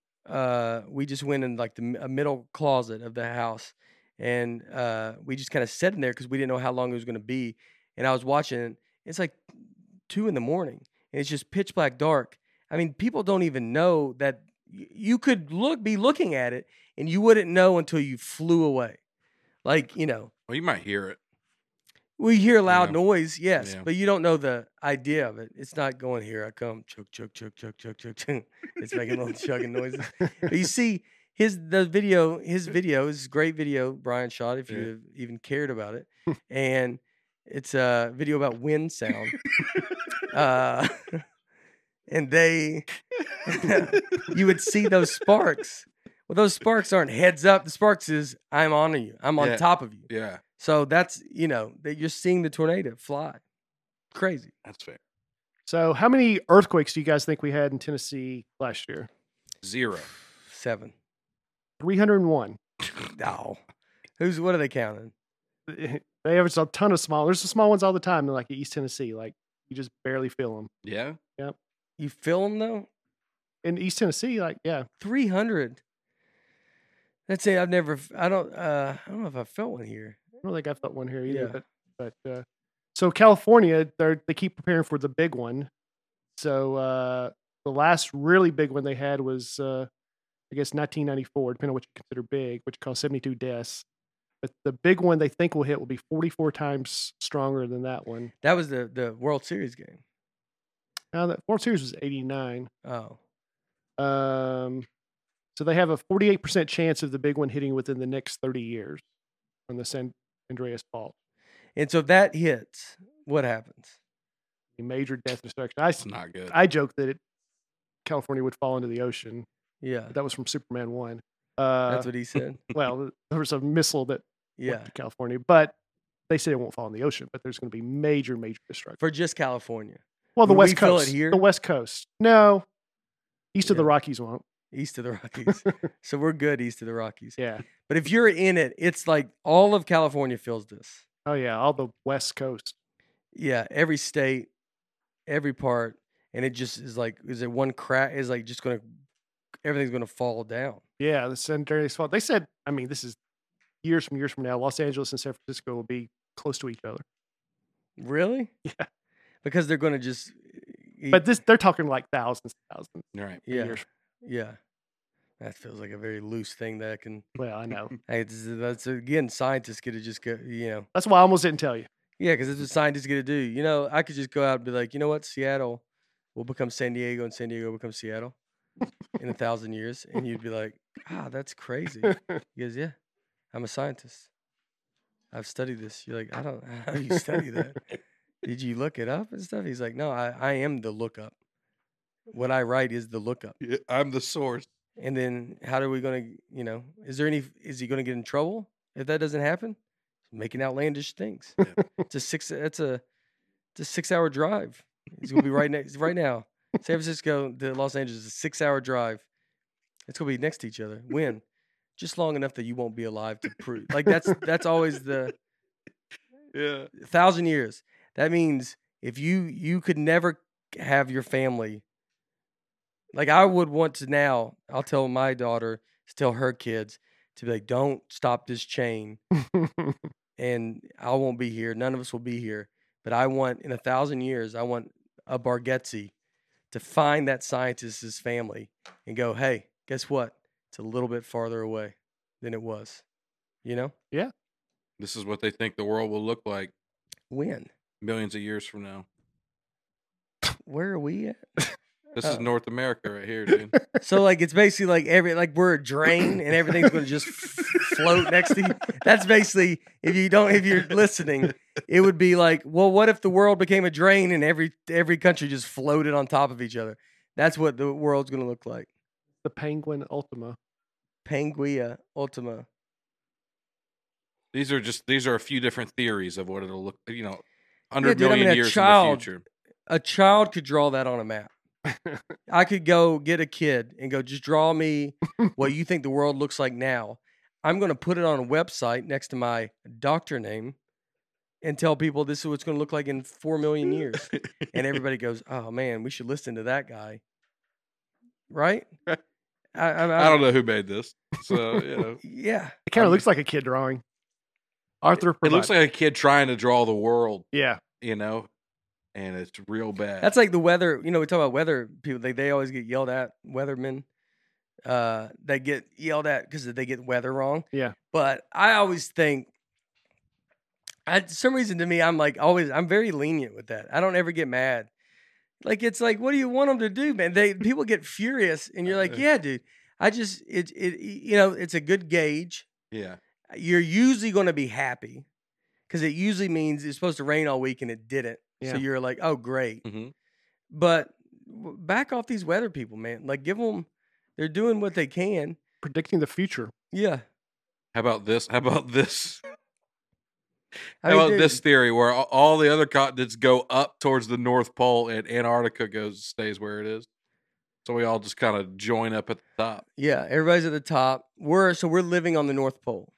We just went in like a middle closet of the house, and we just kind of sat in there because we didn't know how long it was going to be. And I was watching. It's like 2 a.m, and it's just pitch black dark. People don't even know that you could be looking at it, and you wouldn't know until you flew away. Well, you might hear it. We hear a loud noise, yes, Yeah. but you don't know the idea of it. It's not going, here I come, chug, chug, chug, chug, chug, chug, chug. It's making little chugging noises. But you see his video is a great video Brian shot if you even cared about it, and it's a video about wind sound. And you would see those sparks. Well, those sparks aren't heads up. The sparks is I'm on you. I'm on top of you. Yeah. So that's that you're seeing the tornado fly. Crazy. That's fair. So how many earthquakes do you guys think we had in Tennessee last year? 0. 7. 301. No. What are they counting? They average a ton of small. There's some small ones all the time in like East Tennessee. Like you just barely feel them. Yeah. Yep. You feel them though? In East Tennessee, like 300. That's it. I don't know if I felt one here. I don't think I felt one here either. Yeah. But so California, they keep preparing for the big one. So the last really big one they had was I guess 1994, depending on what you consider big, which caused 72 deaths. But the big one they think will hit will be 44 times stronger than that one. That was the World Series game. Now that World Series was 89. Oh. So they have a 48% chance of the big one hitting within the next 30 years on the San Andreas Fault. And so if that hits, what happens? A major death destruction. That's not good. I joked that California would fall into the ocean. Yeah. That was from Superman 1. That's what he said. Well, there was a missile that Yeah. went to California, but they said it won't fall in the ocean, but there's going to be major destruction. For just California. Well, the Would West we feel Coast. it here? The West Coast. No. East of the Yeah. Rockies won't. East of the Rockies. So we're good east of the Rockies. Yeah. But if you're in it, it's like all of California feels this. Oh, yeah. All the West Coast. Yeah. Every state, every part. And it just is like, is it one crack? Is like just going to, everything's going to fall down. Yeah. The San Andreas Fault. They said, I mean, this is years from now. Los Angeles and San Francisco will be close to each other. Really? Yeah. Because they're going to just. But they're talking like thousands. Right. Yeah. Years. Yeah. That feels like a very loose thing that can. Well, I know. Hey, that's again, scientists get to just go, That's why I almost didn't tell you. Yeah, because that's what scientists get to do. I could just go out and be like, you know what, Seattle will become San Diego and San Diego will become Seattle in 1,000 years. And you'd be like, that's crazy. He goes, yeah, I'm a scientist. I've studied this. You're like, I don't, how do you study that? Did you look it up and stuff? He's like, no, I am the lookup. What I write is the lookup. Yeah, I'm the source. And then how are we going to, is he going to get in trouble if that doesn't happen? Making outlandish things. Yeah. It's a 6-hour drive. He's going to be right now. San Francisco to Los Angeles is a 6-hour drive. It's going to be next to each other. When? Just long enough that you won't be alive to prove. Like that's always the 1,000 years. That means if you could never have your family. Like I would want to now, I'll tell my daughter, tell her kids to be like, don't stop this chain. And I won't be here. None of us will be here. But I want, in 1,000 years, I want a Bargatze to find that scientist's family and go, hey, guess what? It's a little bit farther away than it was. Yeah. This is what they think the world will look like When? millions of years from now. Where are we at? This is North America right here, dude. So it's basically like we're a drain and everything's going to just float next to you. That's basically if you're listening, it would be like, well, what if the world became a drain and every country just floated on top of each other? That's what the world's going to look like. The Penguin Ultima. Pangaea Ultima. These are a few different theories of what it'll look. 100 dude, million a years child, in the future. A child could draw that on a map. I could go get a kid and go, just draw me what you think the world looks like now. I'm going to put it on a website next to my doctor name and tell people this is what it's going to look like in 4 million years. And everybody goes, oh, man, we should listen to that guy. Right? I don't know who made this. So, Yeah. It kind of looks like a kid drawing. Arthur It looks like a kid trying to draw the world, yeah. And it's real bad. That's like the weather. We talk about weather people. They always get yelled at, weathermen. They get yelled at because they get weather wrong. Yeah. But I always think, for some reason to me, I'm very lenient with that. I don't ever get mad. Like, it's like, what do you want them to do, man? People get furious, and you're like, yeah, dude, it's a good gauge. Yeah. You're usually going to be happy because it usually means it's supposed to rain all week and it didn't. Yeah. So you're like, oh, great. Mm-hmm. But back off these weather people, man. Like, give them, they're doing what they can. Predicting the future. Yeah. How about this? I mean, This theory where all the other continents go up towards the North Pole and Antarctica stays where it is? So we all just kind of join up at the top. Yeah, everybody's at the top. We're living on the North Pole.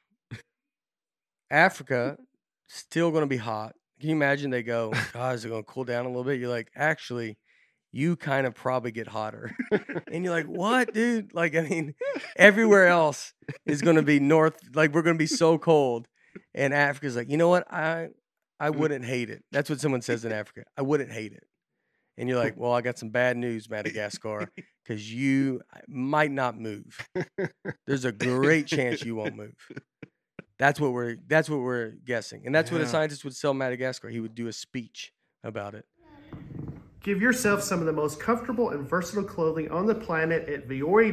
Africa, still going to be hot. Can you imagine they go, God, is it going to cool down a little bit? You're like, actually, you kind of probably get hotter. And you're like, what, dude? Like, I mean, everywhere else is going to be north. Like, we're going to be so cold. And Africa's like, you know what? I wouldn't hate it. That's what someone says in Africa. I wouldn't hate it. And you're like, well, I got some bad news, Madagascar, because you might not move. There's a great chance you won't move. That's what we're guessing. And that's what a scientist would sell Madagascar. He would do a speech about it. Give yourself some of the most comfortable and versatile clothing on the planet at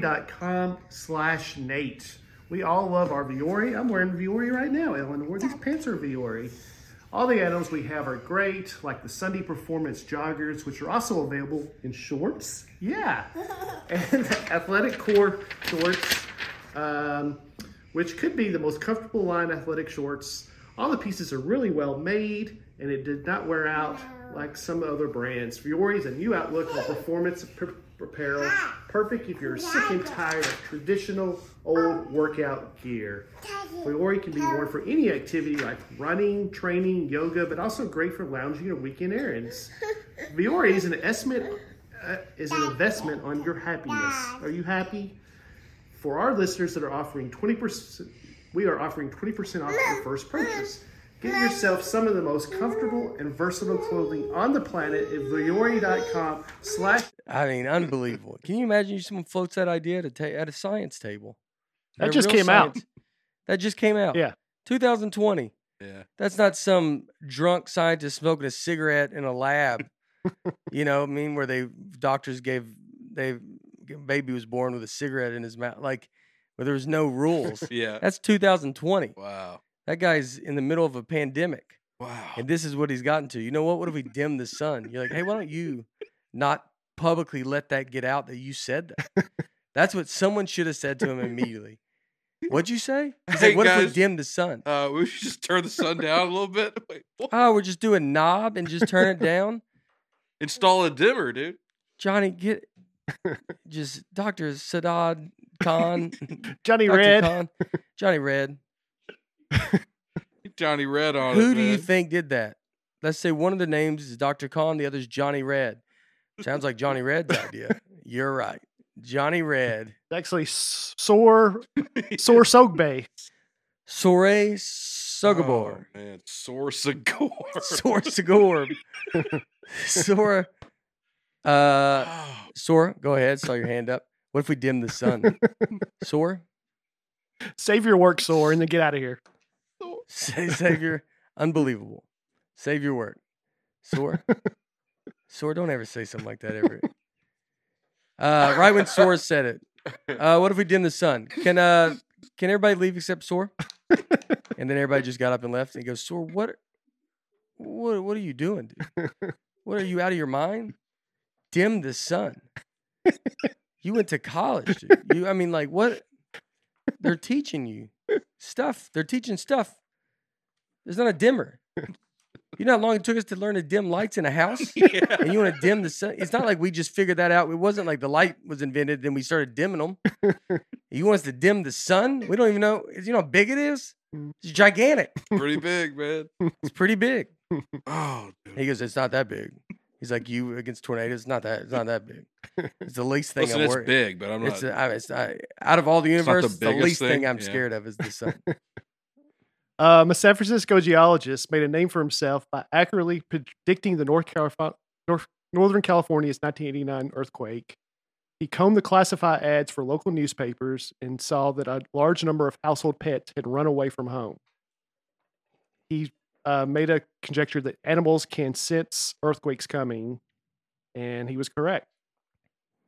Vuori.com/Nate. We all love our Vuori. I'm wearing Vuori right now, Ellen. These pants are Vuori. All the items we have are great, like the Sunday Performance joggers, which are also available in shorts. Yeah. And athletic core shorts, which could be the most comfortable line athletic shorts. All the pieces are really well made, and it did not wear out like some other brands. Vuori is a new outlook on performance apparel, perfect if you're sick and tired of traditional old workout gear. Vuori can be worn for any activity like running, training, yoga, but also great for lounging or weekend errands. Vuori is an investment on your happiness. Are you happy? For our listeners that are offering 20%, we are offering 20% off your first purchase. Get yourself some of the most comfortable and versatile clothing on the planet at Vuori.com/ I mean, unbelievable. Can you imagine someone floats that idea at a science table? That just came out. That just came out. Yeah. 2020. Yeah. That's not some drunk scientist smoking a cigarette in a lab. You know what I mean? Where doctors baby was born with a cigarette in his mouth. Like, where there was no rules. Yeah. That's 2020. Wow. That guy's in the middle of a pandemic. Wow. And this is what he's gotten to. You know what? What if we dim the sun? You're like, hey, why don't you not publicly let that get out that you said that? That's what someone should have said to him immediately. What'd you say? He's like, what if we dim the sun? We should just turn the sun down a little bit. Wait, what? Oh, we're just doing knob and just turn it down? Install a dimmer, dude. Johnny, get just Dr. Saddad Khan. Johnny Dr. Red. Khan, Johnny Red. Johnny Red on it. Who do you man. think did that? Let's say one of the names is Dr. Khan, the other's Johnny Red. Sounds like Johnny Red's idea. You're right. Johnny Red. Actually, Soar Sogbe. Soray Sogabor. Oh, man. Soar Segor. Soar Segor. Sora. Sora, go ahead. Saw your hand up. What if we dim the sun? Sora? Save your work, Soar, and then get out of here. Save your unbelievable. Save your work. Sora? Sora, don't ever say something like that ever. Right when Sora said it. What if we dim the sun? Can everybody leave except Sora? And then everybody just got up and left. And he goes, Sora, what are you doing, dude? What, are you out of your mind? Dim the sun. You went to college, dude. I mean, like, what? They're teaching you stuff. They're teaching stuff. There's not a dimmer. You know how long it took us to learn to dim lights in a house? Yeah. And you want to dim the sun? It's not like we just figured that out. It wasn't like the light was invented, then we started dimming them. You want us to dim the sun? We don't even know. You know how big it is? It's gigantic. Pretty big, man. It's pretty big. Oh, dude. He goes, it's not that big. He's like, you against tornadoes? It's not that big. It's the least thing Listen, I'm it's worried. big, but I'm not. It's out of all the It's not the universe, the biggest least thing thing, I'm yeah. scared of is the sun. A San Francisco geologist made a name for himself by accurately predicting the Northern California's 1989 earthquake. He combed the classified ads for local newspapers and saw that a large number of household pets had run away from home. He made a conjecture that animals can sense earthquakes coming, and he was correct.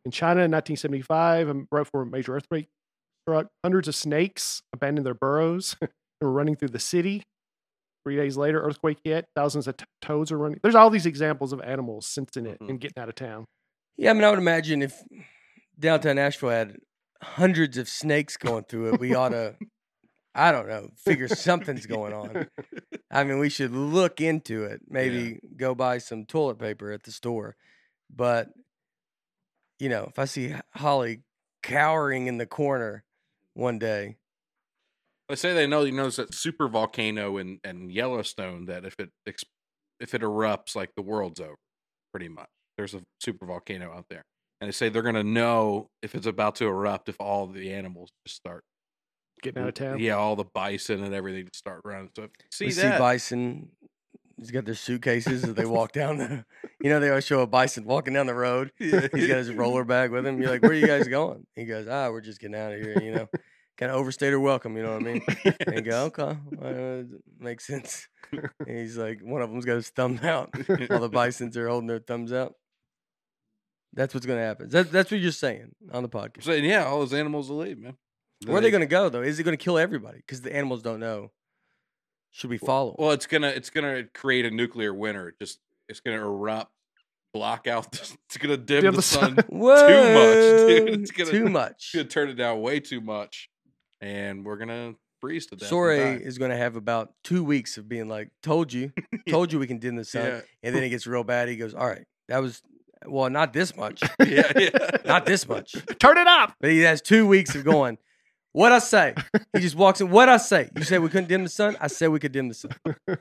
In China in 1975, right before a major earthquake struck, hundreds of snakes abandoned their burrows and were running through the city. 3 days later, earthquake hit. Thousands of toads are running. There's all these examples of animals sensing it and getting out of town. Yeah, I mean, I would imagine if downtown Nashville had hundreds of snakes going through it, we ought to, I don't know, figure something's going on. I mean, we should look into it. Maybe go buy some toilet paper at the store. But, you know, if I see Holly cowering in the corner one day. They say they know, that super volcano in Yellowstone, that if it erupts, like the world's over, pretty much. There's a super volcano out there. And they say they're going to know if it's about to erupt if all the animals just start getting out of town. Yeah, all the bison and everything just start running. So see bison. He's got their suitcases as they walk down the. They always show a bison walking down the road. Yeah. He's got his roller bag with him. You're like, where are you guys going? He goes, we're just getting out of here. Kind of overstayed our welcome. You know what I mean? And you go, okay, makes sense. And he's like, one of them's got his thumb out. All the bisons are holding their thumbs out. That's what's going to happen. That's what you're saying on the podcast. I'm saying, all those animals will leave, man. Where are they going to go, though? Is it going to kill everybody? Because the animals don't know. Should we follow? Well, it's gonna create a nuclear winter. It's gonna erupt, block out. It's gonna dim the sun too much, dude. It's too much. It's gonna turn it down way too much, and we're gonna freeze to death. Soray is gonna have about 2 weeks of being like, "Told you we can dim the sun," and then it gets real bad. He goes, "All right, that was." Well, not this much. Not this much. Turn it up. But he has 2 weeks of going, what I say? He just walks in, what I say? You say we couldn't dim the sun? I said we could dim the sun.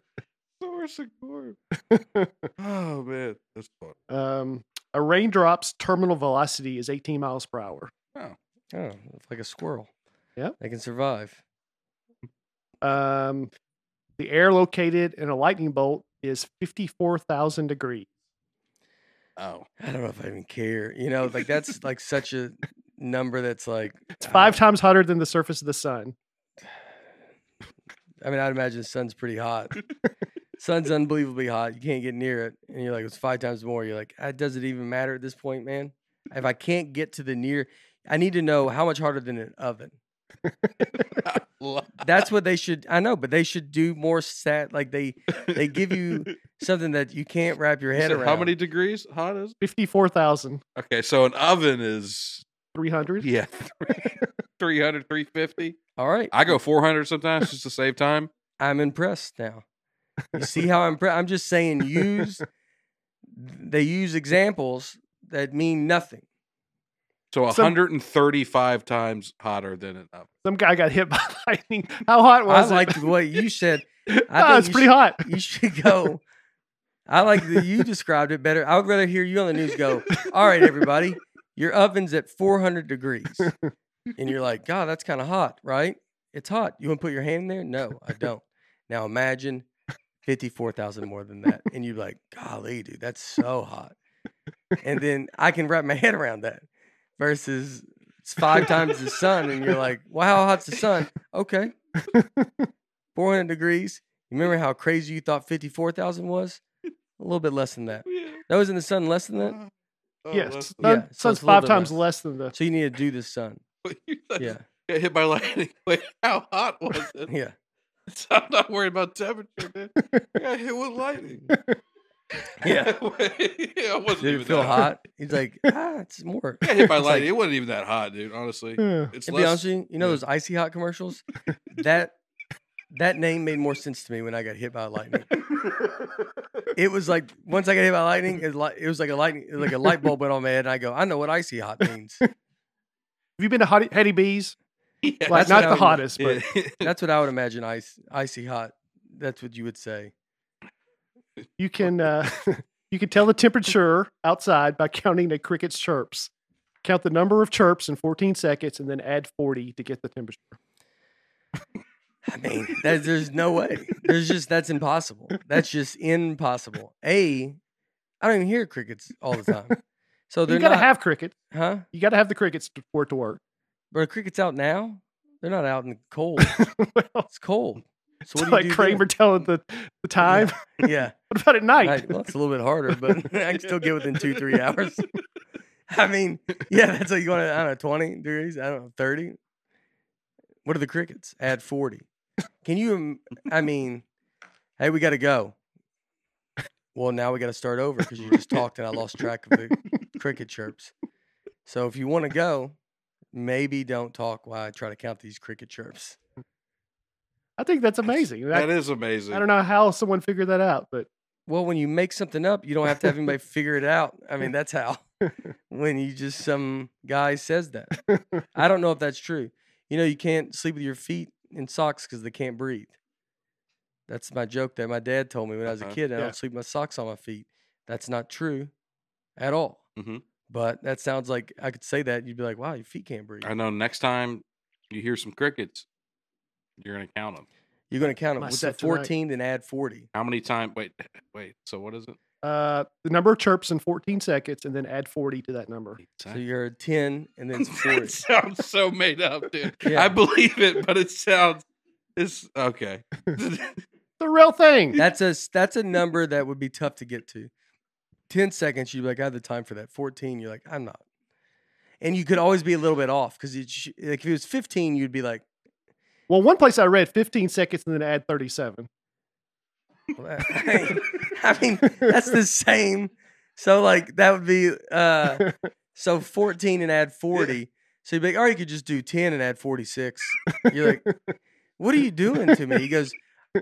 Oh, man. That's fun. A raindrop's terminal velocity is 18 miles per hour. Oh, it's like a squirrel. Yeah. They can survive. The air located in a lightning bolt is 54,000 degrees. Oh, I don't know if I even care. That's like such a number that's like it's 5 times hotter than the surface of the sun. I mean, I'd imagine the sun's pretty hot. Sun's unbelievably hot. You can't get near it, and you're like, it's 5 times more. You're like, does it even matter at this point, man? If I can't get to the near, I need to know how much harder than an oven. That's what they should. I know, but they should do more like they give you something that you can't wrap your head around. How many degrees hot is it? 54,000. Okay, so an oven is 300. Yeah, 300, 350. All right, I go 400 sometimes just to save time. I'm impressed now. You see how I'm just saying they use examples that mean nothing. So 135 times hotter than an oven. Some guy got hit by lightning. How hot was it? I like the way you said. It's pretty hot. You should go. I like that you described it better. I would rather hear you on the news go, all right, everybody, your oven's at 400 degrees. And you're like, God, that's kind of hot, right? It's hot. You want to put your hand in there? No, I don't. Now imagine 54,000 more than that. And you're like, golly, dude, that's so hot. And then I can wrap my head around that. Versus it's 5 times the sun, and you're like, well, how hot's the sun? Okay. 400 degrees. You remember how crazy you thought 54,000 was? A little bit less than that. That was in the sun less than that? Yes. Yeah, sun's 5 times less than the... So you need to do the sun. Yeah. Got hit by lightning. Wait, how hot was it? Yeah. I'm not worried about temperature, man. I got hit with lightning. Yeah. Did Did it feel hot? He's like, it's more. I got hit by lightning. It wasn't even that hot, dude, honestly. It's to be honest with you, those Icy Hot commercials? That name made more sense to me when I got hit by lightning. It was like, once I got hit by lightning, it was like a light bulb went on my head, and I go, I know what Icy Hot means. Have you been to Hetty B's? Yeah, like, not the hottest, but... That's what I would imagine, Icy Hot. That's what you would say. You can tell the temperature outside by counting a cricket's chirps. Count the number of chirps in 14 seconds and then add 40 to get the temperature. I mean, there's no way. That's impossible. That's just impossible. I don't even hear crickets all the time. So you gotta have crickets. Huh? You gotta have the crickets for it to work. But are crickets out now? They're not out in the cold. Well, it's cold. So what it's do like you do Kramer telling the time. Yeah. What about at night? Well, it's a little bit harder, but I can still get within 2-3 hours. I mean, yeah, that's like you want to, I don't know, 20 degrees, I don't know, 30. What are the crickets? Add 40. Can you, I mean, hey, we got to go. Well, now we got to start over because you just talked and I lost track of the cricket chirps. So if you want to go, maybe don't talk while I try to count these cricket chirps. I think that's amazing. That is amazing. I don't know how someone figured that out, but Well, when you make something up, you don't have to have anybody figure it out. I mean, that's how. When you just, some guy says that. I don't know if that's true. You know, you can't sleep with your feet in socks because they can't breathe. That's my joke that my dad told me when I was a kid. I don't sleep with my socks on my feet. That's not true at all. Mm-hmm. But that sounds like I could say that. And you'd be like, wow, your feet can't breathe. I know next time you hear some crickets, you're going to count them. You're going to count them. Might With set the 14, then add 40. How many times? Wait. So what is it? the number of chirps in 14 seconds, and then add 40 to that number. So you're 10, and then it's 40. That sounds so made up, dude. Yeah. I believe it, but it sounds it's okay. The real thing. That's a number that would be tough to get to. 10 seconds, you'd be like, I have the time for that. 14, you're like, I'm not. And you could always be a little bit off because like if it was 15, you'd be like, Well, one place I read 15 seconds and then add 37. well, I mean, that's the same. So like that would be so 14 and add 40. So you'd be like, or you could just do 10 and add 46. You're like, what are you doing to me? He goes,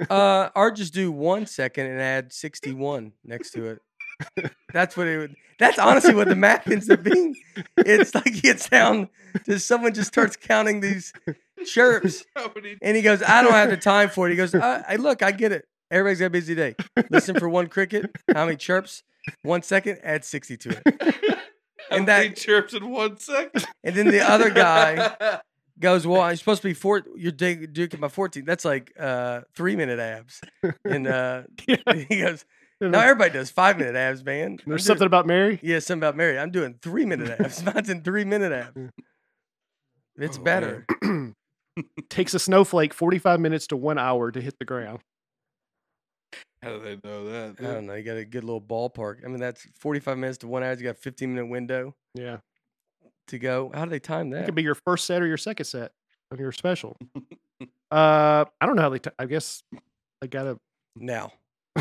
or just do 1 second and add 61 next to it. That's what it would. That's honestly what the math ends up being. It's like he gets down to someone just starts counting these chirps, and he goes, "I don't have the time for it." He goes, "Hey, look, I get it. Everybody's got a busy day. Listen for one cricket. How many chirps? 1 second. Add 60 to it." And that chirps in 1 second. And then the other guy goes, "Well, I'm supposed to be 4. You're doing my 14. That's like 3-minute abs." And he goes, "No, everybody does 5-minute abs, man." There's something about Mary? Yeah, something about Mary. I'm doing 3-minute abs. Mine's in 3-minute abs. It's better. Takes a snowflake 45 minutes to 1 hour to hit the ground. How do they know that? I don't know. You got a good little ballpark. I mean, that's 45 minutes to 1 hour. You got a 15-minute window Yeah. to go. How do they time It that? could be your first set or your second set on your special. I don't know how they, I guess they got to. Now.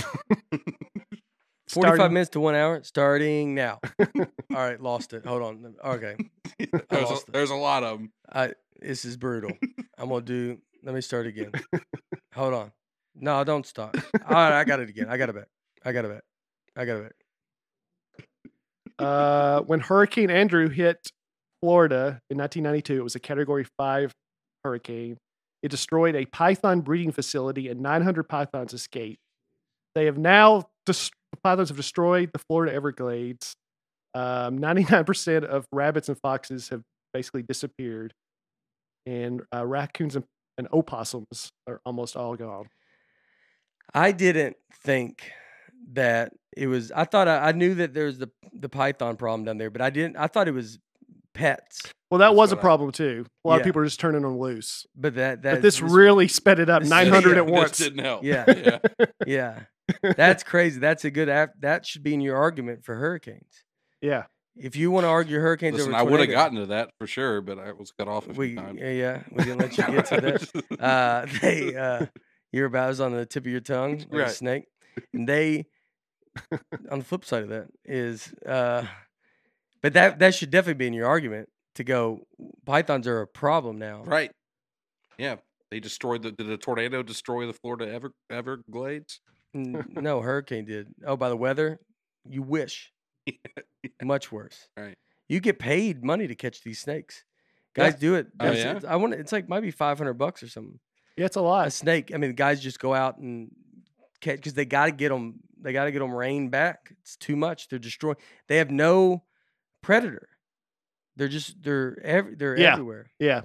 45 minutes to 1 hour, starting now. All right, lost it. Hold on. Okay. There's a lot of them. This is brutal. I'm going to do, let me start again. Hold on. No, don't stop. All right, I got it again. I got it back. When Hurricane Andrew hit Florida in 1992, it was a Category 5 hurricane. It destroyed a python breeding facility and 900 pythons escaped. They have now, pythons have destroyed the Florida Everglades. 99% of rabbits and foxes have basically disappeared. And raccoons and opossums are almost all gone. I didn't think that it was, I thought I knew that there's the python problem down there, but I thought it was pets. Well, that was a problem too. A lot of Yeah. people are just turning them loose. But But this really sped it up, this- 900 yeah, at once. This didn't help. Yeah. Yeah. That's crazy. That's a good, that should be in your argument for hurricanes. Yeah. If you want to argue hurricanes Listen, over I would have tornadoes, gotten to that for sure, but I was cut off a few we times. we didn't let you get to that. You're about, it was on the tip of your tongue, like a Right. snake. And they, on the flip side of that is, but that should definitely be in your argument to go, pythons are a problem now. Right. Yeah. They destroyed did a tornado destroy the Florida Everglades? No, hurricane did. Oh, by the weather? You wish. Much worse. Right. You get paid money to catch these snakes. Guys do it. Oh, yeah? It's like might be $500 or something. Yeah, it's a A lot. snake. I mean, guys just go out and catch because they got to get them. They got to get them reined back. It's too much. They're destroying. They have no predator. They're Yeah. everywhere. Yeah.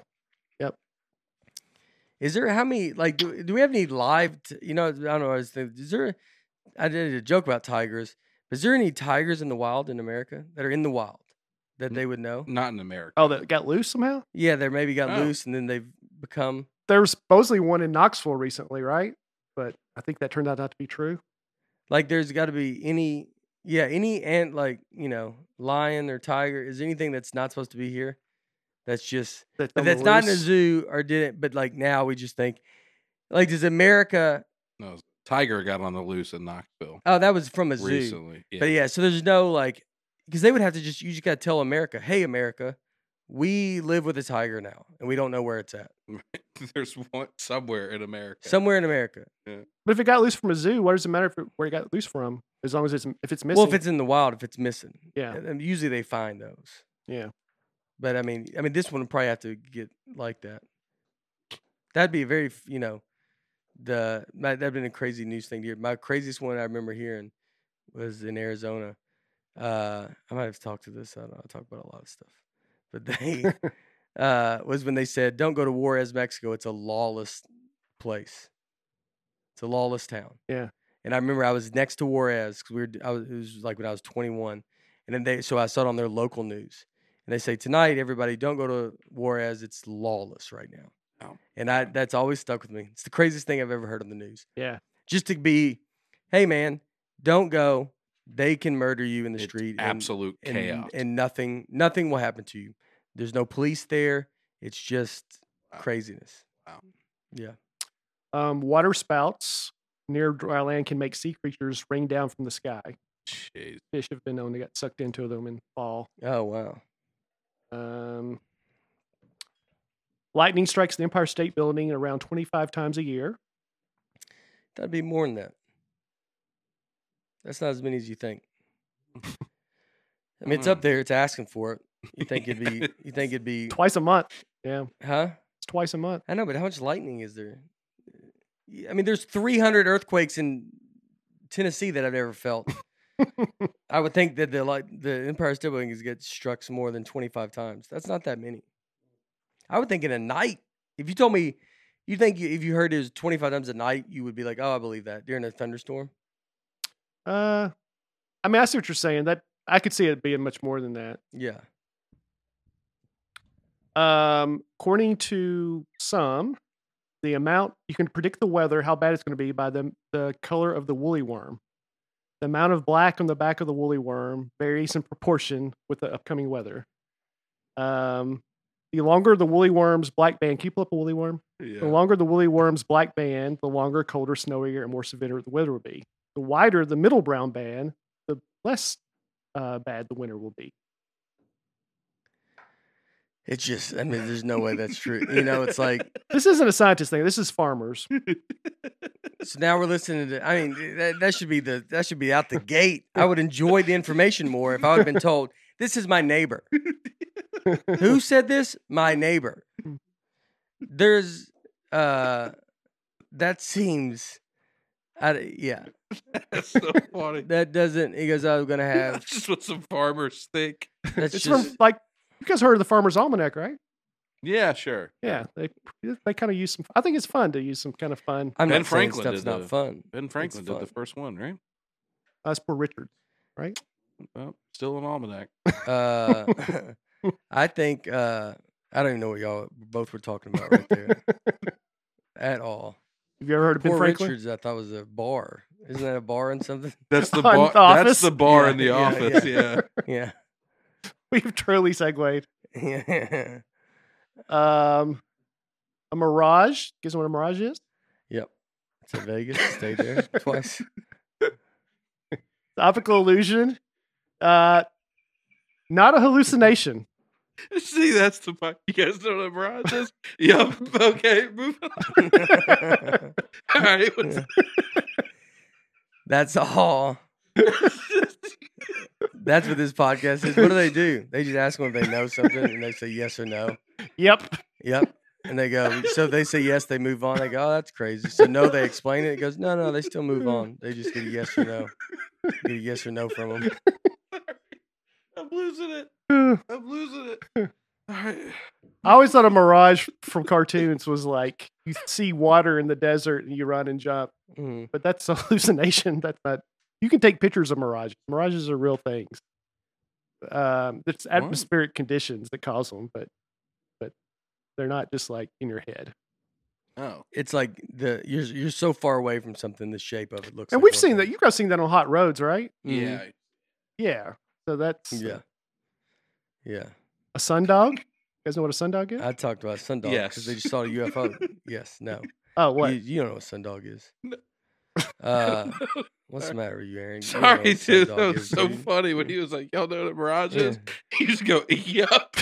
Is there how many like do we have any live? I don't know. I was thinking, is there? I did a joke about tigers. But is there any tigers in the wild in America that are in the wild that they would know? Not in America. Oh, that got loose somehow? Yeah, they maybe got Oh. loose and then they've become. There was supposedly one in Knoxville recently, right? But I think that turned out not to be true. Like, there's got to be any any ant, like, lion or tiger, is anything that's not supposed to be here. That's just, but that's not in a zoo or didn't. But like now we just think, like, does America? No, tiger got on the loose in Knoxville. Oh, that was from a zoo. Recently. Yeah. But yeah, so there's no like, because they would have to you just got to tell America, hey, America, we live with a tiger now, and we don't know where it's at. There's one somewhere in America. Somewhere in America. Yeah. But if it got loose from a zoo, what does it matter where it got loose from? As long as if it's missing. Well, if it's in the wild, if it's missing. Yeah. And usually they find those. Yeah. But I mean, this one would probably have to get like that. That'd be a very, that'd have been a crazy news thing to hear. My craziest one I remember hearing was in Arizona. I might have talked to this. I don't know. I talk about a lot of stuff. But they was when they said, don't go to Juarez, Mexico. It's a lawless place. It's a lawless town. Yeah. And I remember I was next to Juarez because it was like when I was 21. And then so I saw it on their local news. And they say, tonight, everybody, don't go to Juarez. It's lawless right now. Oh. And that's always stuck with me. It's the craziest thing I've ever heard on the news. Yeah. Just to be, hey, man, don't go. They can murder you in the street. Absolute chaos. And nothing will happen to you. There's no police there. It's just craziness. Wow. Yeah. Water spouts near dry land can make sea creatures rain down from the sky. Jeez. Fish have been known to get sucked into them in fall. Oh, wow. Lightning strikes the Empire State Building around 25 times a year. That'd be more than that. That's not as many as you think. I mean, it's up there. It's asking for it. You think it'd be twice a month? Yeah. Huh? It's twice a month. I know, but how much lightning is there? I mean, there's 300 earthquakes in Tennessee that I've ever felt. I would think that the Empire State Building gets struck more than 25 times. That's not that many. I would think in a night. If you told me, you think if you heard it was 25 times a night, you would be like, oh, I believe that during a thunderstorm. I mean, I see what you're saying. That I could see it being much more than that. Yeah. According to some, the amount you can predict the weather, how bad it's going to be by the color of the woolly worm. The amount of black on the back of the woolly worm varies in proportion with the upcoming weather. The longer the woolly worm's black band, can you pull up a woolly worm? Yeah. The longer the woolly worm's black band, the longer, colder, snowier, and more severe the weather will be. The wider the middle brown band, the less bad the winter will be. It's just, I mean, there's no way that's true. It's like. This isn't a scientist thing. This is farmers. So now we're listening to, I mean, that should be out the gate. I would enjoy the information more if I would have been told, this is my neighbor. Who said this? My neighbor. There's, that seems, yeah. That's so funny. That doesn't, he goes, I was going to have. That's just what some farmers think. That's It's just, from, like, you guys heard of the Farmer's Almanac, right? Yeah, sure. Yeah. They kind of use some, I think it's fun to use some kind of fun. I'm Ben not saying Franklin stuff's did not fun. Ben Franklin It's did the fun. first one, right? That's poor Richard, right? Well, still an almanac. I think, I don't even know what y'all both were talking about right there. At all. Have you ever heard of Ben Poor Franklin? Richards, I thought was a bar. Isn't that a bar in something? That's the On bar. The Office? That's the bar Yeah, in the yeah, office. Yeah. Yeah. We've truly segued. Yeah. A mirage. Guess what a mirage is? Yep. It's in Vegas. Stayed there twice. Optical illusion. Not a hallucination. See, that's the part. You guys know what a mirage is? Yep. Okay, move on. All right. That's all. That's what this podcast is. What do? They just ask them if they know something, and they say yes or no. Yep. Yep. And they go, so they say yes, they move on. They go, oh, that's crazy. So no, they explain it. It goes, no, they still move on. They just get a yes or no. Get a yes or no from them. I'm losing it. All right. I always thought a mirage from cartoons was like you see water in the desert and you run and jump, Mhm. but that's a hallucination. That's not. You can take pictures of mirages. Mirages are real things. It's atmospheric conditions that cause them, but they're not just like in your head. Oh. It's like you're so far away from something. The shape of it looks. And like we've one seen thing. that. You guys seen that on hot roads, right? Mhm. Yeah. Yeah. So that's Yeah. a sundog. You guys know what a sundog is? I talked about sundog because Yes. they just saw a UFO. Yes, no. Oh, what? You don't know what sundog is. What's the matter with you, Aaron? You don't know Sorry, what dude. sundog That was is, so dude. funny when he was like, "Y'all know what a mirage is?" Yeah. You just go, "Yup."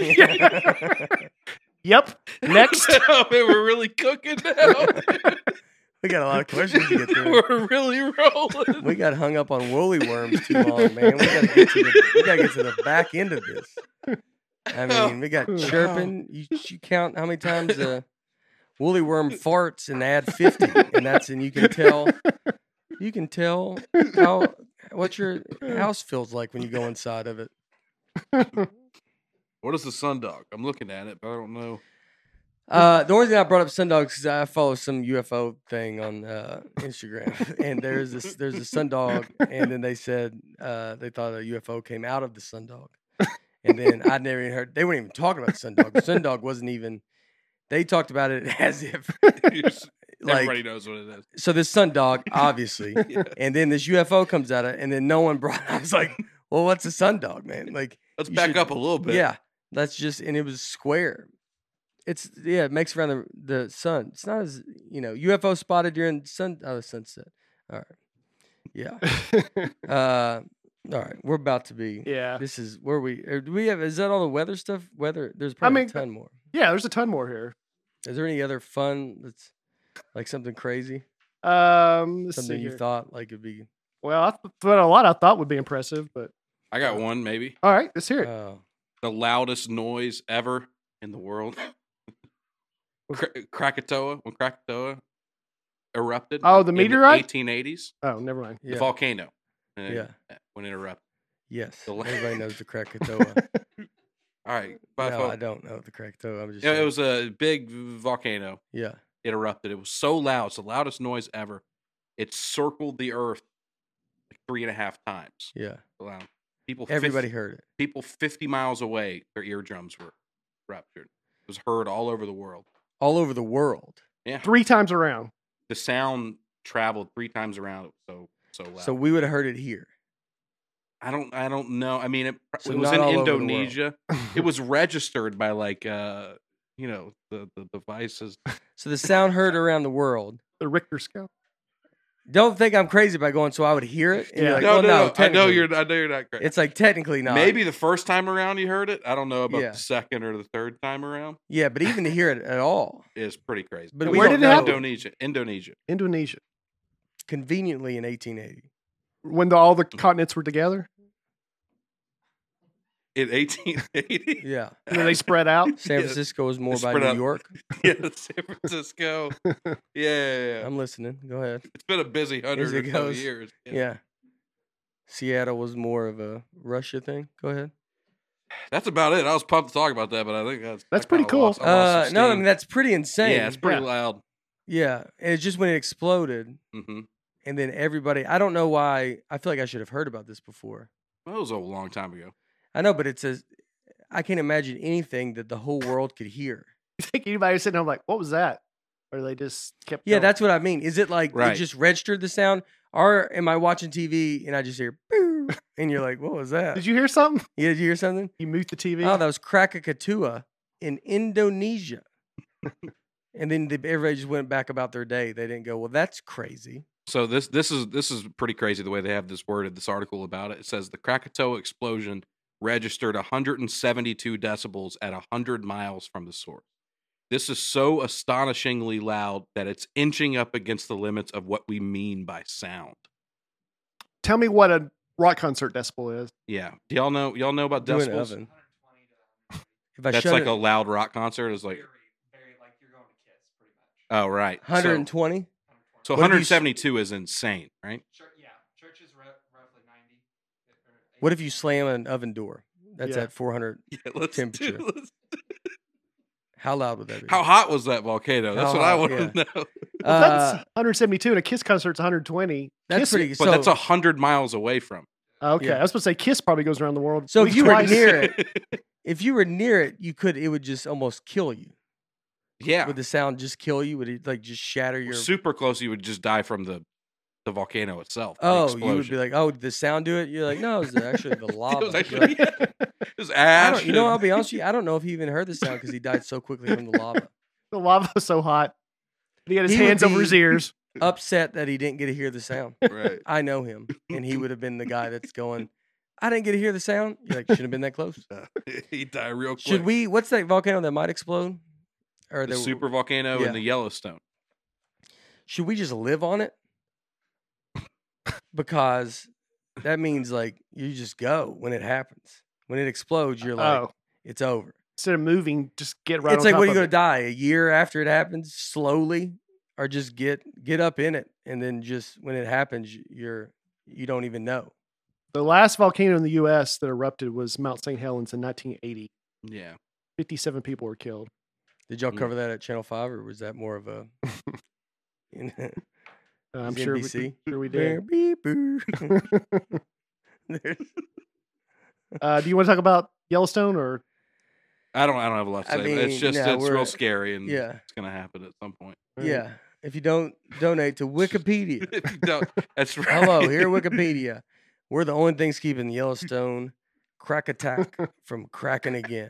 Yep. Next. Oh, man, we're really cooking now. We got a lot of questions to get through. We're really rolling. We got hung up on woolly worms too long, man. We gotta get to the back end of this. I mean, we got chirping. You count how many times a woolly worm farts and add 50, and you can tell what your house feels like when you go inside of it. What is the sundog? I'm looking at it, but I don't know. The only thing I brought up sundogs is I follow some UFO thing on Instagram, and there's a sundog, and then they said they thought a UFO came out of the sundog, and then I'd never even heard. They weren't even talking about the sundog. The sundog wasn't even. They talked about it as if Everybody knows what it is. So this sundog, obviously, and then this UFO comes out of it, and then no one brought. I was like, well, what's a sundog, man? Like, Let's back up a little bit. Yeah, that's just, and it was square. It makes around the sun. It's not as UFO spotted during sunset. All right, yeah. All right, we're about to be. Yeah. This is where do we have? Is that all the weather stuff? There's probably a ton more. Yeah, there's a ton more here. Is there any other fun that's like something crazy? Let's Something see you here. thought like it'd be. Well, I thought a lot I thought would be impressive, but I got one, maybe. all right, let's hear it. The loudest noise ever in the world. Krakatoa, when Krakatoa erupted. Oh, the meteorite? In the 1880s. Oh, never mind. The volcano. Yeah. When it erupted. Yes, The la- everybody knows the Krakatoa. All right. No, I don't know the Krakatoa. I'm just. Yeah, it saying. was a big volcano. Yeah. It erupted. It was so loud. It's the loudest noise ever. It circled the earth like 3.5 times. Yeah. Loud. People. Everybody heard it. People 50 miles away, their eardrums were ruptured. It was heard all over the world. All over the world. Yeah. 3 times around. The sound traveled 3 times around. It was so loud. So we would have heard it here. I don't know. I mean, it So was not in all over the world. Indonesia. It was registered by like the devices. So the sound heard around the world. The Richter scale. Don't think I'm crazy by going. So I would hear it. And Yeah. you're like, no. well, I know technically- you're not correct. It's like technically not. Maybe the first time around you heard it. I don't know about Yeah. the second or the third time around. Yeah, but even to hear it at all, Is pretty crazy. But It we was don't know. Indonesia. Indonesia. conveniently in 1880. When all the continents were together, In 1880. Yeah. and then they spread out. San Yeah. Francisco is more It's by spread New out. York. Yeah, San Francisco. Yeah. I'm listening. Go ahead. It's been a busy 100 As it or so goes. years. Yeah. Seattle was more of a Russia thing. Go ahead. That's about it. I was pumped to talk about that, but I think That's I pretty kinda cool. lost- I lost some No, I steam. mean that's pretty insane. Yeah, it's pretty Yeah. loud. Yeah, and it's just when it exploded, Mm-hmm. and then everybody. I don't know why. I feel like I should have heard about this before. That was a long time ago. I know, but it says I can't imagine anything that the whole world could hear. You think anybody was sitting home like, what was that? Or they just kept Yeah, going? that's what I mean. Is it like Right. it just registered the sound, or am I watching TV and I just hear, "Boo," and you're like, what was that? Did you hear something? Yeah, did you hear something? You mute the TV? Oh, that was Krakatoa in Indonesia. And then everybody just went back about their day. They didn't go, well, that's crazy. So this is pretty crazy the way they have this worded, this article about it. It says the Krakatoa explosion registered 172 decibels at 100 miles from the source. This is so astonishingly loud that it's inching up against the limits of what we mean by sound. Tell me what a rock concert decibel is. Yeah. Do y'all know about Do an decibels? oven. If I That's shut like it, a loud rock concert. Is like oh right. 120. So What if you s- 172 is insane, right? Church is roughly 90. What if you slam an oven door? That's Yeah. at 400. Yeah, let's Temperature. How loud would that be? How hot was that volcano? That's How what I hot, want yeah. to know. Well, Uh, that's 172 and a Kiss concert's 120. that's Kiss, pretty. But So, that's 100 miles away from. Okay, yeah. I was supposed to say Kiss probably goes around the world. So at if least you were twice. near it, if you were near it, it would just almost kill you. Yeah. Would the sound just kill you? Would it like just shatter your? Super close, you would just die from the the volcano itself. the Oh, you would explosion. be like, oh, did the sound do it? You're like, no, it was actually the lava. It was You're actually like, it was I ash. don't, you know, I'll be honest with you. I don't know if he even heard the sound because he died so quickly from the lava. The lava was so hot. He had his He would hands over be- his ears. Upset that he didn't get to hear the sound. right. I know him, and he would have been the guy that's going, I didn't get to hear the sound. You're like, shouldn't have been that close. He died real quick. Should we? What's that volcano that might explode? Or The super volcano yeah. in the Yellowstone. Should we just live on it? Because that means like you just go when it happens. When it explodes, you're like, Oh, it's over. instead of moving, just get right. It's on like, top what are you of going to it. die a year after it happens, slowly, or just get up in it, and then just when it happens, you don't even know. The last volcano in the U.S. that erupted was Mount St. Helens in 1980. Yeah. 57 people were killed. Did y'all Mm. cover that at Channel 5, or was that more of a? I'm Is it sure we, NBC? sure we did. Beep, boo. There's- Do you want to talk about Yellowstone or? I don't have a lot to I say. mean, it's just no, it's we're- real scary and yeah. it's gonna happen at some point. Yeah. If you don't donate to Wikipedia, If you don't, that's right. hello, here at Wikipedia. We're the only things keeping Yellowstone crack attack from cracking again.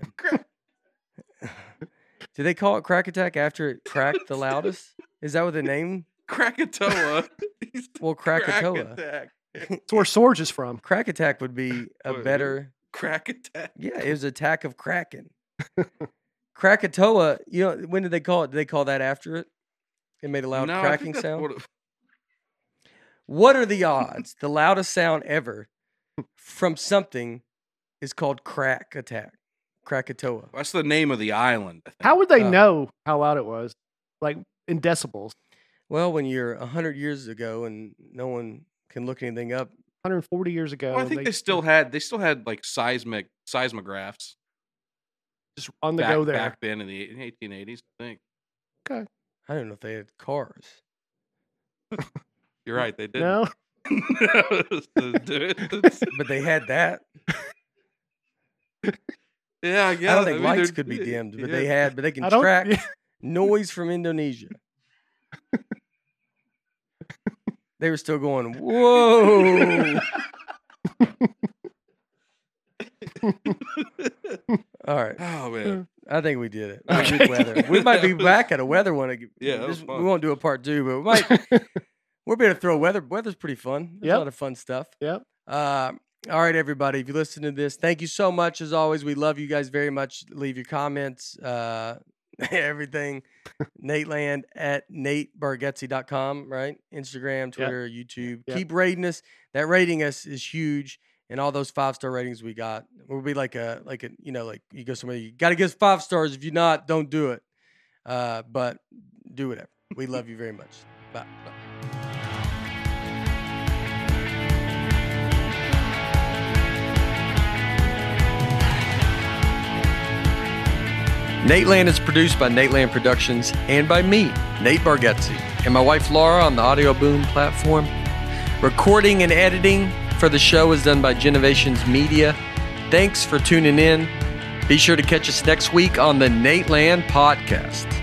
Do they call it crack attack after it cracked the loudest? Is that what the name? Krakatoa. He's the Well, Krakatoa. attack. It's where Sorge is from. Crack attack would be a Wait, better. Crack attack. Yeah, it was attack of Kraken. Krakatoa, you know, when did they call it? Did they call that after it? It made a loud No, I cracking think that's sound. what it- What are the odds the loudest sound ever from something is called crack attack? Krakatoa. That's the name of the island. I think. How would they Oh. know how loud it was? Like in decibels. Well, when you're 100 years ago and no one can look anything up, 140 years ago. Well, I and think they still had like seismographs just on the back, go there. back then in the 1880s. I think I don't know if they had cars. you're right. They did. No, But they had that. Yeah, I guess. I don't think mean, lights they're- could be dimmed, but yeah. they can I don't. track noise from Indonesia. They were still going, whoa. All right. Oh man. I think we did it. Okay. Good weather. We might be back at a weather one. Yeah, that was We fun. won't do a part 2, but we might. We're going to throw weather. Weather's pretty fun. There's Yep. a lot of fun stuff. Yep. All right, everybody. If you listen to this, thank you so much. As always, we love you guys very much. Leave your comments, everything. Nate Land at NateBargatze.com, right? Instagram, Twitter, YouTube. Yep. Keep rating us. That rating us is huge. And all those 5-star ratings we got, we'll be like a you know, like you go somewhere, you got to give us 5 stars. If you're not, don't do it. But do whatever. We love you very much. Bye. Nate Land is produced by Nate Land Productions and by me, Nate Bargatze, and my wife Laura on the Audio Boom platform. Recording and editing for the show is done by Genovations Media. Thanks for tuning in. Be sure to catch us next week on the Nate Land Podcast.